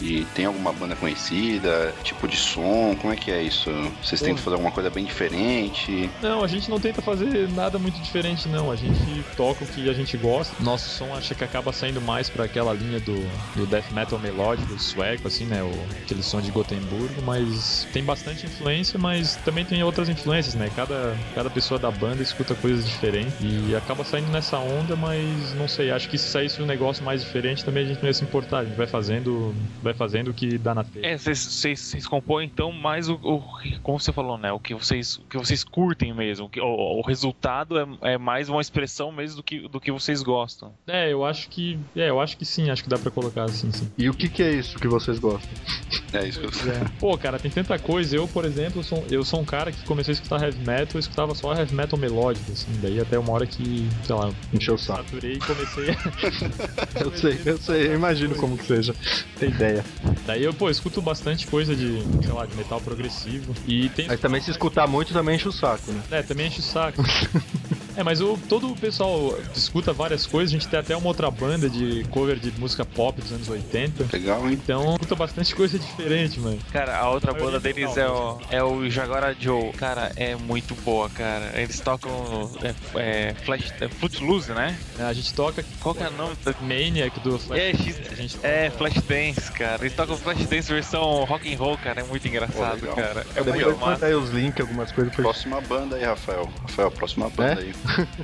C: E tem alguma banda conhecida? Tipo de som? Como é que é isso? Vocês tentam fazer alguma coisa bem diferente?
G: Não, a gente não tenta fazer nada muito diferente, não. A gente toca o que a gente gosta. Nosso som acho que acaba saindo mais pra aquela linha do, do death metal melódico, sueco, assim, né? O, aquele som de Gotemburgo, mas tem bastante influência, mas também tem outras influências, né? Cada, cada pessoa da banda escuta coisas diferentes e acaba saindo nessa onda, mas não sei, acho que se saísse um negócio mais diferente também a gente não ia se importar. A gente vai fazendo, vai fazendo o que dá na telha.
D: É, vocês compõem então mais o, o. Como você falou, né? O que vocês, o que vocês curtem mesmo. O, que, o, o resultado é, é mais uma expressão mesmo do que, do que vocês gostam.
G: É, eu acho que. É, eu acho que sim, acho que dá pra colocar assim, sim.
B: E o que, que é isso que vocês gostam?
C: É isso que eu
G: é. Pô, cara, tem tanta coisa. Eu, por exemplo, sou, eu sou um cara que comecei a escutar heavy metal, eu escutava só heavy metal melódico, assim. Daí até uma hora que, sei lá,
B: encheu o saco.
G: Saturei e comecei a...
B: Eu sei, eu sei, eu imagino como que seja. Tem ideia.
G: Daí eu, pô, escuto bastante coisa de, sei lá, de metal progressivo. E tem...
B: Mas também se escutar muito também enche o saco, né?
G: É, também enche o saco. É, mas o, todo o pessoal escuta várias coisas. A gente tem até uma outra banda de cover de música pop dos anos oitenta.
C: Legal, hein?
G: Então, escuta bastante coisa diferente, mano.
D: Cara, a outra banda deles é o, é o Jaguar Joe. Cara, é muito boa, cara. Eles tocam é, é, Flash, é Footloose, né?
G: A gente toca...
D: Qual que é o nome?
G: Maniac do Flash.
D: É, X, a gente é Flashdance, cara. Eles tocam Flashdance versão rock and roll, cara. É muito engraçado,
C: Pô,
D: cara. É
B: Depois
D: muito
B: manda aí os links, algumas coisas. Pra...
C: Próxima banda aí, Rafael. Rafael, próxima banda
B: é?
C: aí.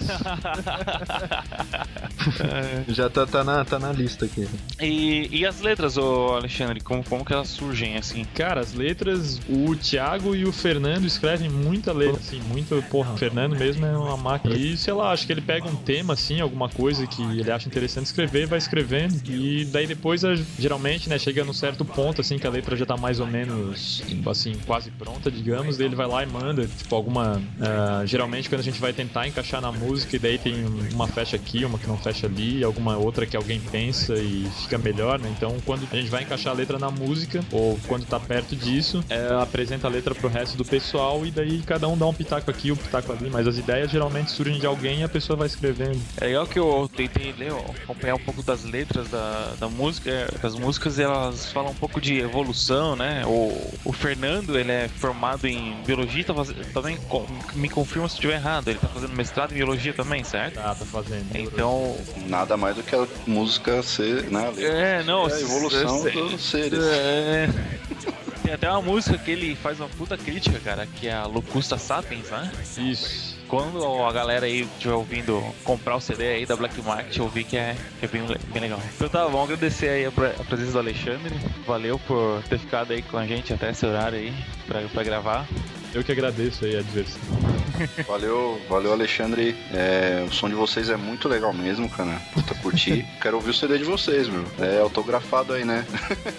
B: Já tá, tá, na, tá na lista aqui.
D: E, e as letras, ô Alexandre, como, como que elas surgem, assim?
G: Cara, as letras, o Thiago e o Fernando escrevem muita letra, assim, muito, porra, o Fernando mesmo é uma máquina. E, sei lá, acho que ele pega um tema, assim, alguma coisa que ele acha interessante escrever, vai escrevendo, e daí depois, geralmente, né, chega num certo ponto, assim, que a letra já tá mais ou menos, assim, quase pronta, digamos, daí ele vai lá e manda, tipo, alguma, uh, geralmente quando a gente vai tentar encaixar na música, e daí tem uma fecha aqui, uma que não fecha ali, alguma outra que alguém pensa e fica melhor, né? Então, quando a gente vai encaixar a letra na música, ou quando tá perto disso, é, apresenta a letra pro resto do pessoal e daí cada um dá um pitaco aqui, um pitaco ali, mas as ideias geralmente surgem de alguém e a pessoa vai escrevendo.
D: É legal que eu tentei ler, acompanhar um pouco das letras da, da música, das músicas, elas falam um pouco de evolução, né? O, o Fernando, ele é formado em biologia, tá faz... também me confirma se eu estiver errado, ele tá fazendo mestrado em biologia também, certo?
G: Ah, tá fazendo.
D: Então...
C: Nada mais do que a música ser, né? A letra
D: é, não,
C: é a evolução
D: é,
C: dos seres.
D: É... Tem até uma música que ele faz uma puta crítica, cara, que é a Locusta Sapiens, né?
G: Isso.
D: Quando a galera aí estiver ouvindo comprar o C D aí da Black Market, eu vi que é, que é bem, bem legal. Então tá, vamos agradecer aí a, a presença do Alexandre. Valeu por ter ficado aí com a gente até esse horário aí pra, pra gravar.
G: Eu que agradeço aí a diversão.
C: Valeu, valeu, Alexandre. É, o som de vocês é muito legal mesmo, cara. Puta, curti. Quero ouvir o C D de vocês, meu. É autografado aí, né?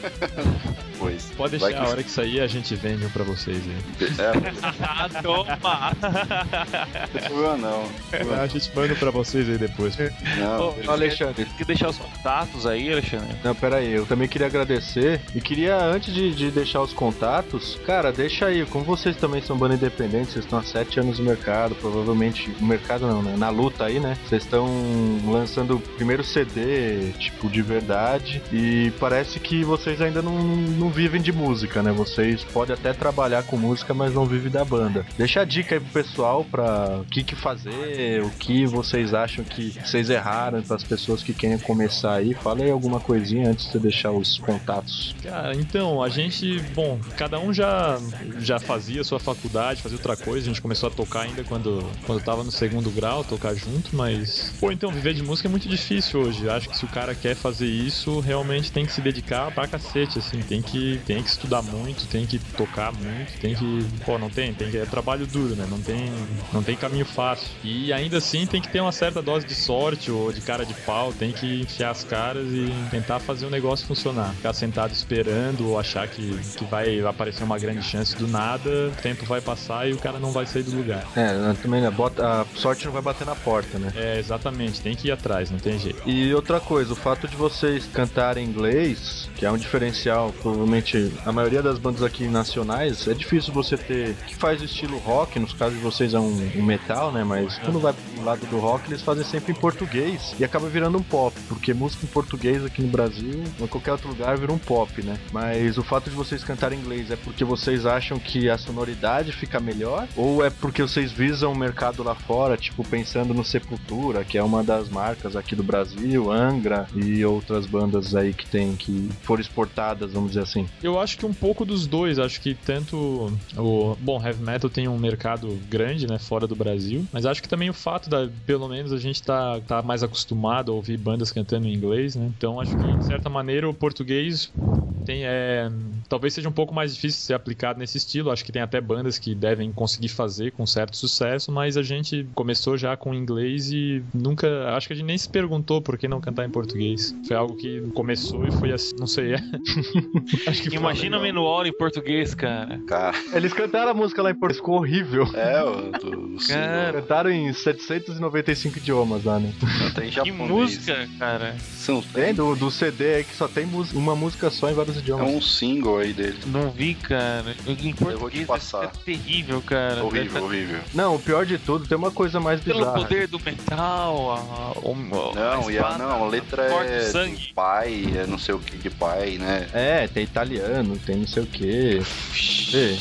C: Pois.
G: Pode deixar,
C: que...
G: a hora que sair a gente vende um pra vocês aí.
C: É.
D: Toma!
C: Não, não.
G: A gente manda pra vocês aí depois.
C: Não,
D: Ô, Alexandre, quer deixar os contatos aí, Alexandre?
B: Não, pera aí, eu também queria agradecer e queria, antes de, de deixar os contatos, cara, deixa aí, como vocês também são banda independente, vocês estão há sete anos no mercado, provavelmente, no mercado não, né, na luta aí, né, vocês estão lançando o primeiro C D, tipo, de verdade, e parece que vocês ainda não, não vivem de música, né, vocês podem até trabalhar com música, mas não vivem da banda. Deixa a dica aí pro pessoal pra o que que fazer, o que vocês acham que vocês erraram, para as pessoas que querem começar aí, fala aí alguma coisinha antes de você deixar os contatos.
G: Cara, então, a gente, bom, cada um já, já fazia a sua faculdade, fazia outra coisa, a gente começou a tocar ainda quando, quando tava no segundo grau, tocar junto, mas, pô, então, viver de música é muito difícil hoje, acho que se o cara quer fazer isso, realmente tem que se dedicar pra cacete, assim, tem que, tem que estudar muito, tem que tocar muito, tem que, pô, não tem, tem que, é trabalho duro, né, não tem, não tem caminho fácil, e ainda assim tem que ter uma certa dose de sorte ou de cara de pau, tem que enfiar as caras e tentar fazer o negócio funcionar. Ficar sentado esperando ou achar que, que vai aparecer uma grande chance do nada, o tempo vai passar e o cara não vai sair do lugar.
B: É, também, né, bota, a sorte não vai bater na porta, né?
G: É, exatamente, tem que ir atrás, não tem jeito.
B: E outra coisa, o fato de vocês cantarem inglês, que é um diferencial, provavelmente principalmente a maioria das bandas aqui nacionais, é difícil você ter que faz o estilo rock, nos casos de vocês é um, um metal, né? Mas quando vai pro lado do rock, eles fazem sempre em português e acaba virando um pop, porque música em português aqui no Brasil, ou em qualquer outro lugar, vira um pop, né? Mas o fato de vocês cantarem em inglês é porque vocês acham que a sonoridade fica melhor? Ou é porque vocês visam o mercado lá fora, tipo, pensando no Sepultura, que é uma das marcas aqui do Brasil, Angra e outras bandas aí que tem, que foram exportadas, vamos dizer assim?
G: Eu acho que um pouco dos dois, acho que tanto o... Bom, heavy metal tem um mercado grande, né, fora do Brasil, mas acho que também o fato da, pelo menos a gente tá, tá mais acostumado a ouvir bandas cantando em inglês, né, então acho que de certa maneira o português tem, é, talvez seja um pouco mais difícil de ser aplicado nesse estilo, acho que tem até bandas que devem conseguir fazer com certo sucesso, mas a gente começou já com inglês e nunca, acho que a gente nem se perguntou por que não cantar em português, foi algo que começou e foi assim, não sei, é.
D: Acho que imagina Menuora em português, cara.
C: Cara.
B: Eles cantaram a música lá em português, ficou horrível.
C: É, o do
B: cara, cantaram em setecentos e noventa e cinco idiomas lá, né?
C: Tem
D: que
C: japonês.
D: música, cara.
C: São,
B: tem do, do C D aí que só tem uma música só em vários idiomas.
C: É um single aí dele.
D: Não vi, cara. Em português
C: eu vou te passar.
D: É terrível, cara.
C: Horrível,
D: é...
C: horrível.
B: Não, o pior de tudo, tem uma coisa mais bizarra.
D: Pelo poder do metal, a, o,
C: não,
D: a,
C: e a, não, a letra é
D: sangue.
C: De pai, é não sei o que de pai, né?
B: É, tem italiano, tem não sei o que. É.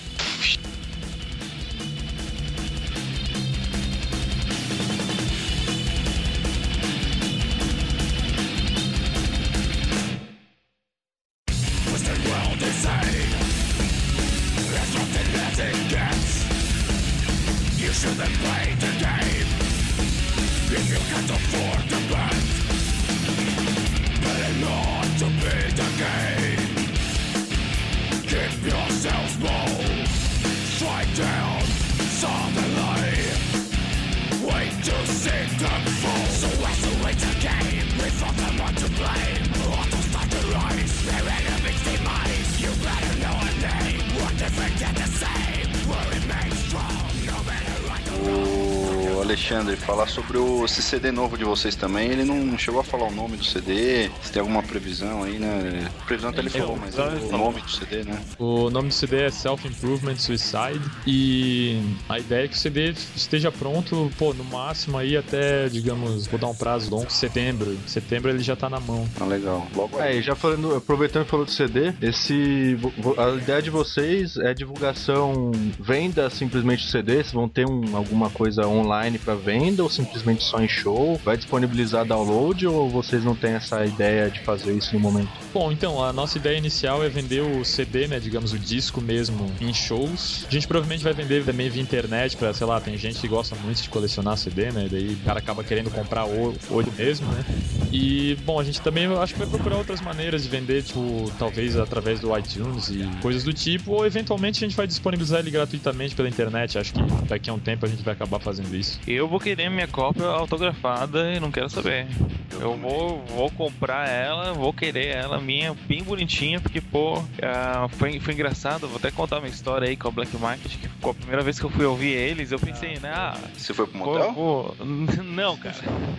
C: Alexandre, falar sobre o, esse C D novo de vocês também, ele não chegou a falar o nome do C D, se tem alguma previsão aí, né? Previsão até ele falou, mas o nome do C D, né?
G: O nome do C D é Self Improvement Suicide e a ideia é que o C D esteja pronto, pô, no máximo aí até, digamos, vou dar um prazo longo, setembro. Setembro ele já tá na mão.
C: Ah, legal. Logo aí.
B: É, já falando, aproveitando que falou do C D, esse, a ideia de vocês é divulgação, venda simplesmente do C D, vocês vão ter um, alguma coisa online para venda ou simplesmente só em show? Vai disponibilizar download ou vocês não têm essa ideia de fazer isso no momento?
G: Bom, então, a nossa ideia inicial é vender o C D, né, digamos, o disco mesmo em shows. A gente provavelmente vai vender também via internet pra, sei lá, tem gente que gosta muito de colecionar C D, né, daí o cara acaba querendo comprar hoje mesmo, né. E, bom, a gente também, eu acho que vai procurar outras maneiras de vender, tipo, talvez através do iTunes e coisas do tipo, ou eventualmente a gente vai disponibilizar ele gratuitamente pela internet. Acho que daqui a um tempo a gente vai acabar fazendo isso.
D: Eu vou querer minha cópia autografada e não quero saber. Eu vou, vou comprar ela, vou querer ela minha, bem bonitinha, porque, pô, uh, foi, foi engraçado. Vou até contar uma história aí com a Black Market, que foi a primeira vez que eu fui ouvir eles, eu pensei, né, ah...
C: Você foi pro motel?
D: Pô, pô, não, cara.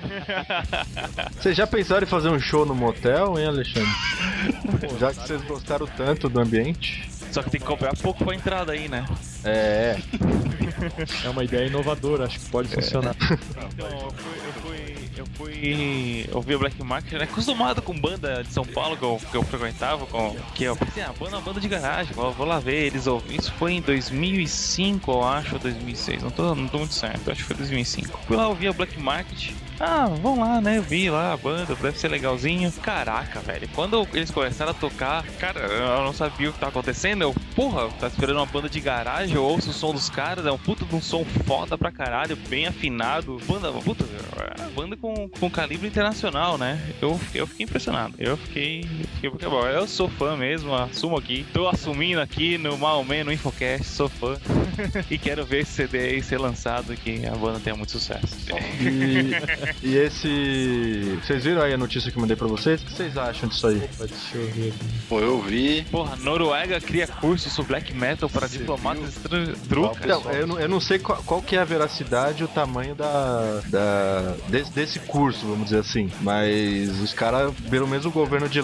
B: Vocês já pensaram em fazer um show no motel, hein, Alexandre? Já que vocês gostaram tanto do ambiente...
D: Só que tem que comprar pouco pra entrada aí, né?
B: É.
G: É uma ideia inovadora, acho que pode funcionar.
D: Então, eu fui, eu fui, eu fui ouvir o Black Market, né? Acostumado com banda de São Paulo que eu, que eu frequentava, com, que eu pensei, ah, banda, banda de garagem, vou, vou lá ver eles ouvir. Isso foi em dois mil e cinco, eu acho, ou dois mil e seis, não tô, não tô muito certo, acho que foi dois mil e cinco. Fui lá ouvir a Black Market. Ah, vamos lá, né? Eu vi lá a banda, deve ser legalzinho. Caraca, velho, quando eles começaram a tocar, cara, eu não sabia o que tava acontecendo. Eu, porra, tá esperando uma banda de garagem, eu ouço o som dos caras, é um puta de um som foda pra caralho, bem afinado. Banda, puta, banda com, com calibre internacional, né? Eu, eu fiquei impressionado. Eu fiquei, fiquei porque, bom, eu sou fã mesmo, assumo aqui. Tô assumindo aqui no Malman, no Infocast, sou fã. E quero ver esse C D aí ser lançado, que a banda tenha muito sucesso.
B: E... E esse... Vocês viram aí a notícia que eu mandei pra vocês? O que vocês acham disso aí?
G: Opa, deixa eu ver.
C: Pô, eu vi.
D: Porra, Noruega cria curso sobre black metal para Você diplomatas estrangeiros.
B: Então, eu não, eu não sei qual, qual que é a veracidade e o tamanho da, da, desse, desse curso, vamos dizer assim. Mas os caras, pelo menos o governo de lá, bota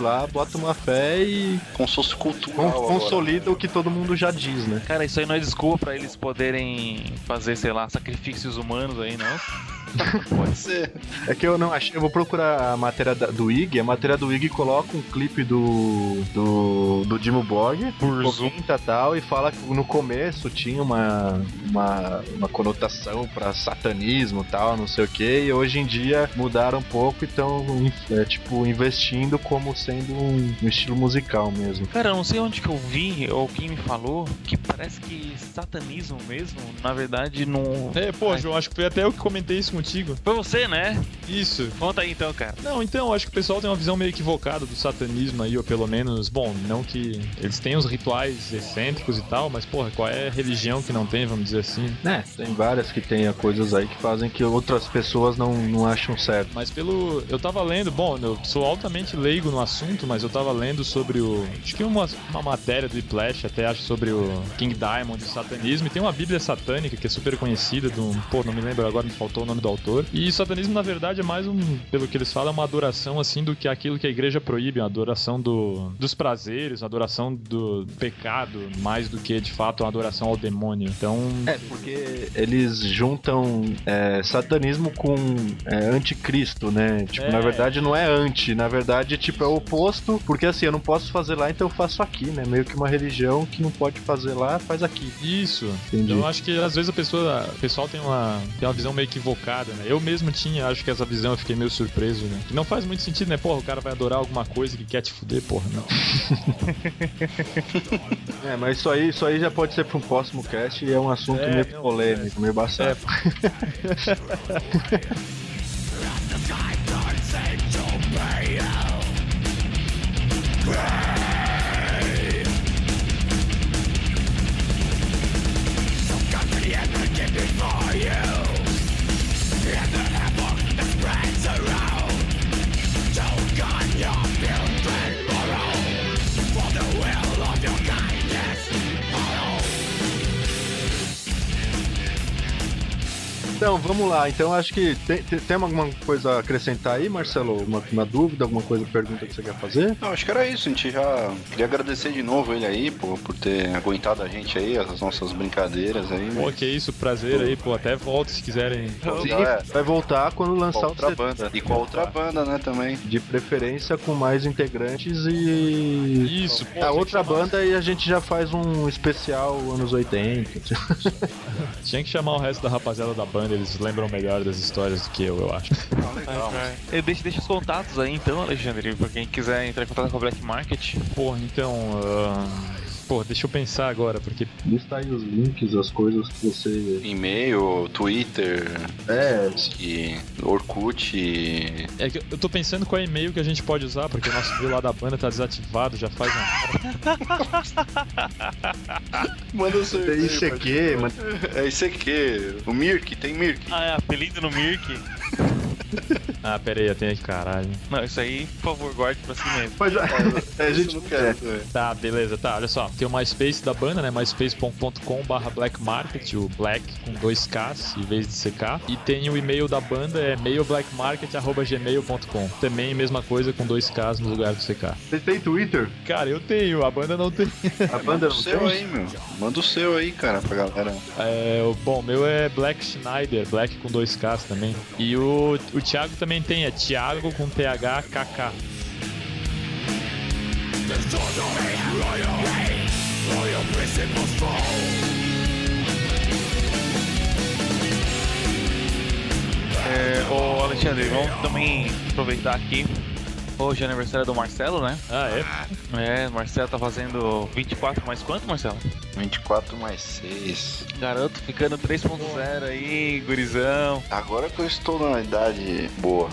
B: bota uma fé e
C: Como se fosse cultural.
B: con-
C: agora,
B: consolida
C: né?
B: o que todo mundo já diz, né?
D: Cara, isso aí não é desculpa pra eles poderem fazer, sei lá, sacrifícios humanos aí, não?
C: Pode ser.
B: É que eu não achei. Eu vou procurar a matéria da- do I G. A matéria do I G coloca um clipe do. do. do Dimmu Borg.
D: Por Zoom.
B: Comenta tal. E fala que no começo tinha uma. uma, uma conotação pra satanismo e tal, não sei o que. E hoje em dia mudaram um pouco e estão, é, tipo, investindo como sendo um, um estilo musical mesmo.
D: Cara, eu não sei onde que eu vi, ou quem me falou, que parece que satanismo mesmo, na verdade, não...
G: É, pô,
D: Ai.
G: João, acho que foi até eu que comentei isso contigo.
D: Foi você, né?
G: Isso.
D: Conta aí então, cara.
G: Não, então, acho que o pessoal tem uma visão meio equivocada do satanismo aí, ou pelo menos, bom, não que eles tenham os rituais excêntricos e tal, mas, porra, qual é a religião que não tem, vamos dizer assim?
B: É, tem várias que tem coisas aí que fazem que outras pessoas não, não acham certo.
G: Mas pelo... Eu tava lendo, bom, eu sou altamente leigo no assunto, mas eu tava lendo sobre o... Acho que uma, uma matéria do Whiplash, até acho, sobre o King Diamond, o satanismo, e tem uma bíblia satânica que é super conhecida, do... pô, não me lembro agora, me faltou o nome do autor. E o satanismo, na verdade, é mais um, pelo que eles falam, é uma adoração, assim, do que aquilo que a igreja proíbe, uma adoração do... dos prazeres, uma adoração do pecado, mais do que, de fato, uma adoração ao demônio. Então...
B: É, porque eles juntam é, satanismo com é, anticristo, né? Tipo,
G: É.
B: na verdade não é anti, na verdade, tipo, é o oposto, porque assim, eu não posso fazer lá, então eu faço aqui, né? Meio que uma religião que não pode fazer lá, faz aqui.
G: Isso.
B: Entendi.
G: Eu acho que às vezes a pessoa, o pessoal tem uma, tem uma visão meio equivocada, né? Eu mesmo tinha, acho que essa visão eu fiquei meio surpreso, né? Que não faz muito sentido, né? Porra, o cara vai adorar alguma coisa que quer te fuder, porra, não.
B: É, mas isso aí, isso aí já pode ser para um próximo cast e é um assunto
G: É,
B: meio
G: não,
B: polêmico, meio embaçado. Então, vamos lá. Então, acho que tem, tem, tem alguma coisa a acrescentar aí, Marcelo? Uma, uma dúvida, alguma coisa, pergunta que você quer fazer?
C: Não, acho que era isso. A gente já queria agradecer de novo ele aí, pô, por ter aguentado a gente aí, as nossas brincadeiras aí.
G: Pô, que isso, prazer aí, pô, até volta se quiserem.
C: Sim,
B: É, vai voltar quando
C: com
B: lançar
C: a
B: o
C: outra
B: C D.
C: banda. E com a outra banda, né, também.
B: De preferência com mais integrantes e...
G: Isso, pô,
B: A outra banda e a gente já faz um especial anos oitenta.
G: tinha que chamar o resto da rapaziada da banda, eles lembram melhor das histórias do que eu, eu acho.
C: Ah, legal.
D: É, deixa, deixa os contatos aí então, Alexandre, pra quem quiser entrar em contato com a Black Market.
G: Porra, então. Uh... Pô, deixa eu pensar agora, porque.
B: Lista aí os links, as coisas que você...
C: E-mail, Twitter,
B: É,
C: e Orkut.
G: É que eu tô pensando qual é e-mail que a gente pode usar, porque o nosso e-mail lá da banda tá desativado já faz uma.
C: Manda o seu
B: tem
C: e-mail,
B: isso aqui,
C: pode-
B: mano.
C: É isso aqui. O Mirk, tem Mirk.
D: Ah, é apelido no Mirk?
G: Ah, pera aí, eu tenho aqui, caralho.
D: Não, isso aí, por favor, guarde pra si mesmo.
B: Mas, é, a gente
C: não quer.
G: Tá, beleza, tá, olha só. Tem o MySpace da banda, né? myspace ponto com barra Black Market, o Black com dois Ks em vez de C K. E tem o e-mail da banda, é mailblackmarket arroba gmail ponto com. Também mesma coisa com dois Ks no lugar do C K.
B: Você tem Twitter?
G: Cara, eu tenho, a banda não tem.
B: A banda
C: Manda o
B: não
C: seu
B: tem?
C: aí, meu. Manda o seu aí, cara, pra galera.
G: É, o- bom, meu é Black Schneider, Black com dois Ks também. E o, o Thiago também tem, é Thiago com T H K K.
D: É, ô Alexandre, vamos também aproveitar aqui. Hoje é aniversário do Marcelo, né?
G: Ah, é?
D: É, o Marcelo tá fazendo vinte e quatro mais quanto, Marcelo?
C: vinte e quatro mais seis.
D: Garoto ficando três ponto zero aí, gurizão.
C: Agora que eu estou numa idade boa.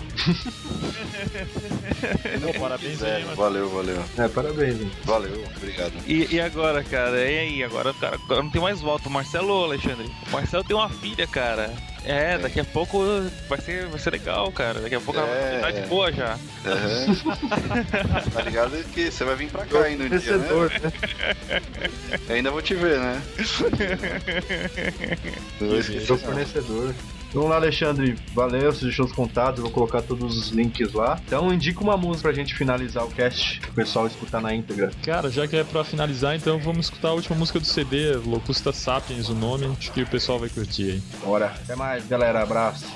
G: Pô, parabéns aí, mano.
C: Valeu, valeu.
B: É, parabéns. Hein?
C: Valeu, obrigado.
D: E, e agora, cara? E aí? Agora, cara, agora não tem mais volta. O Marcelo, ô, Alexandre. O Marcelo tem uma filha, cara. É, daqui a pouco vai ser, vai ser legal, cara. Daqui a pouco ela
C: É.
D: vai estar de boa já.
C: Aham. Tá ligado que você vai vir pra cá ainda um dia,
B: Vencedor,
C: né?
B: né?
C: Eu ainda vou te ver, né? Não vou esquecer,
B: Sou
C: não.
B: fornecedor. Vamos lá, Alexandre. Valeu, você deixou os contatos, eu vou colocar todos os links lá. Então indica uma música pra gente finalizar o cast, o pessoal escutar na íntegra.
G: Cara, já que é pra finalizar, então vamos escutar a última música do C D, Locusta Sapiens, o nome. Acho que o pessoal vai curtir aí.
B: Bora. Até mais, galera. Abraço.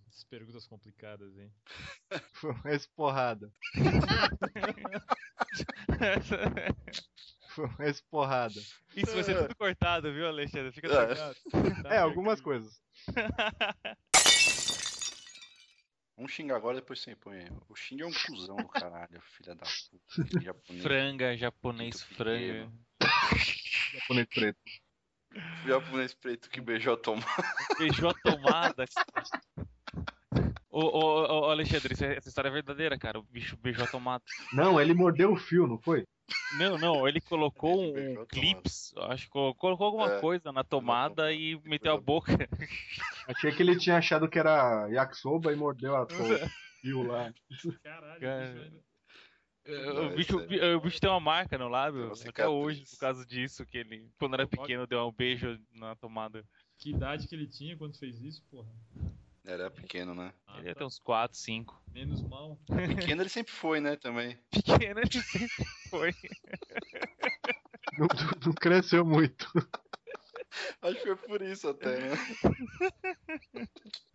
G: Essas perguntas complicadas, hein?
B: Foi uma esporrada. Foi uma esporrada.
D: Isso vai ser tudo cortado, viu, Alexandre? Fica
C: É.
D: tranquilo.
B: É, algumas coisas.
C: Vamos xingar agora, depois você põe. O Xing é um cuzão do caralho, filha da puta. Japonês.
D: Franga, japonês,
C: Muito
D: franga.
B: Japonês preto.
C: Japonês preto que beijou a tomada.
D: Beijou a tomada. Ô, ô, ô, ô, Alexandre, isso é- essa história é verdadeira, cara. O bicho beijou a tomada.
B: Não, ele mordeu o fio, não foi?
D: Não, não, ele colocou
C: Ele beijou
D: um
C: a
D: clips, acho que colocou colocou alguma
C: É,
D: coisa na tomada e meteu a boca.
B: Achei que ele tinha achado que era yakisoba e mordeu a to- fio lá.
G: Caralho,
D: Cara.
G: bicho ainda-
C: Não,
D: o, bicho,
C: é sério.
D: o bicho tem uma marca no
C: Tem
D: lábio,
C: uma
D: até
C: cicatriz.
D: hoje, por causa disso, que ele, quando era pequeno, deu um beijo na tomada.
G: Que idade que ele tinha quando fez isso, porra?
C: Era pequeno, né?
G: Ah,
D: Ele ia
G: tá.
D: ter uns quatro, cinco.
G: Menos mal.
C: Pequeno ele sempre foi, né, também.
D: Pequeno ele sempre foi.
B: Não, não cresceu muito.
C: Acho que foi por isso até, né?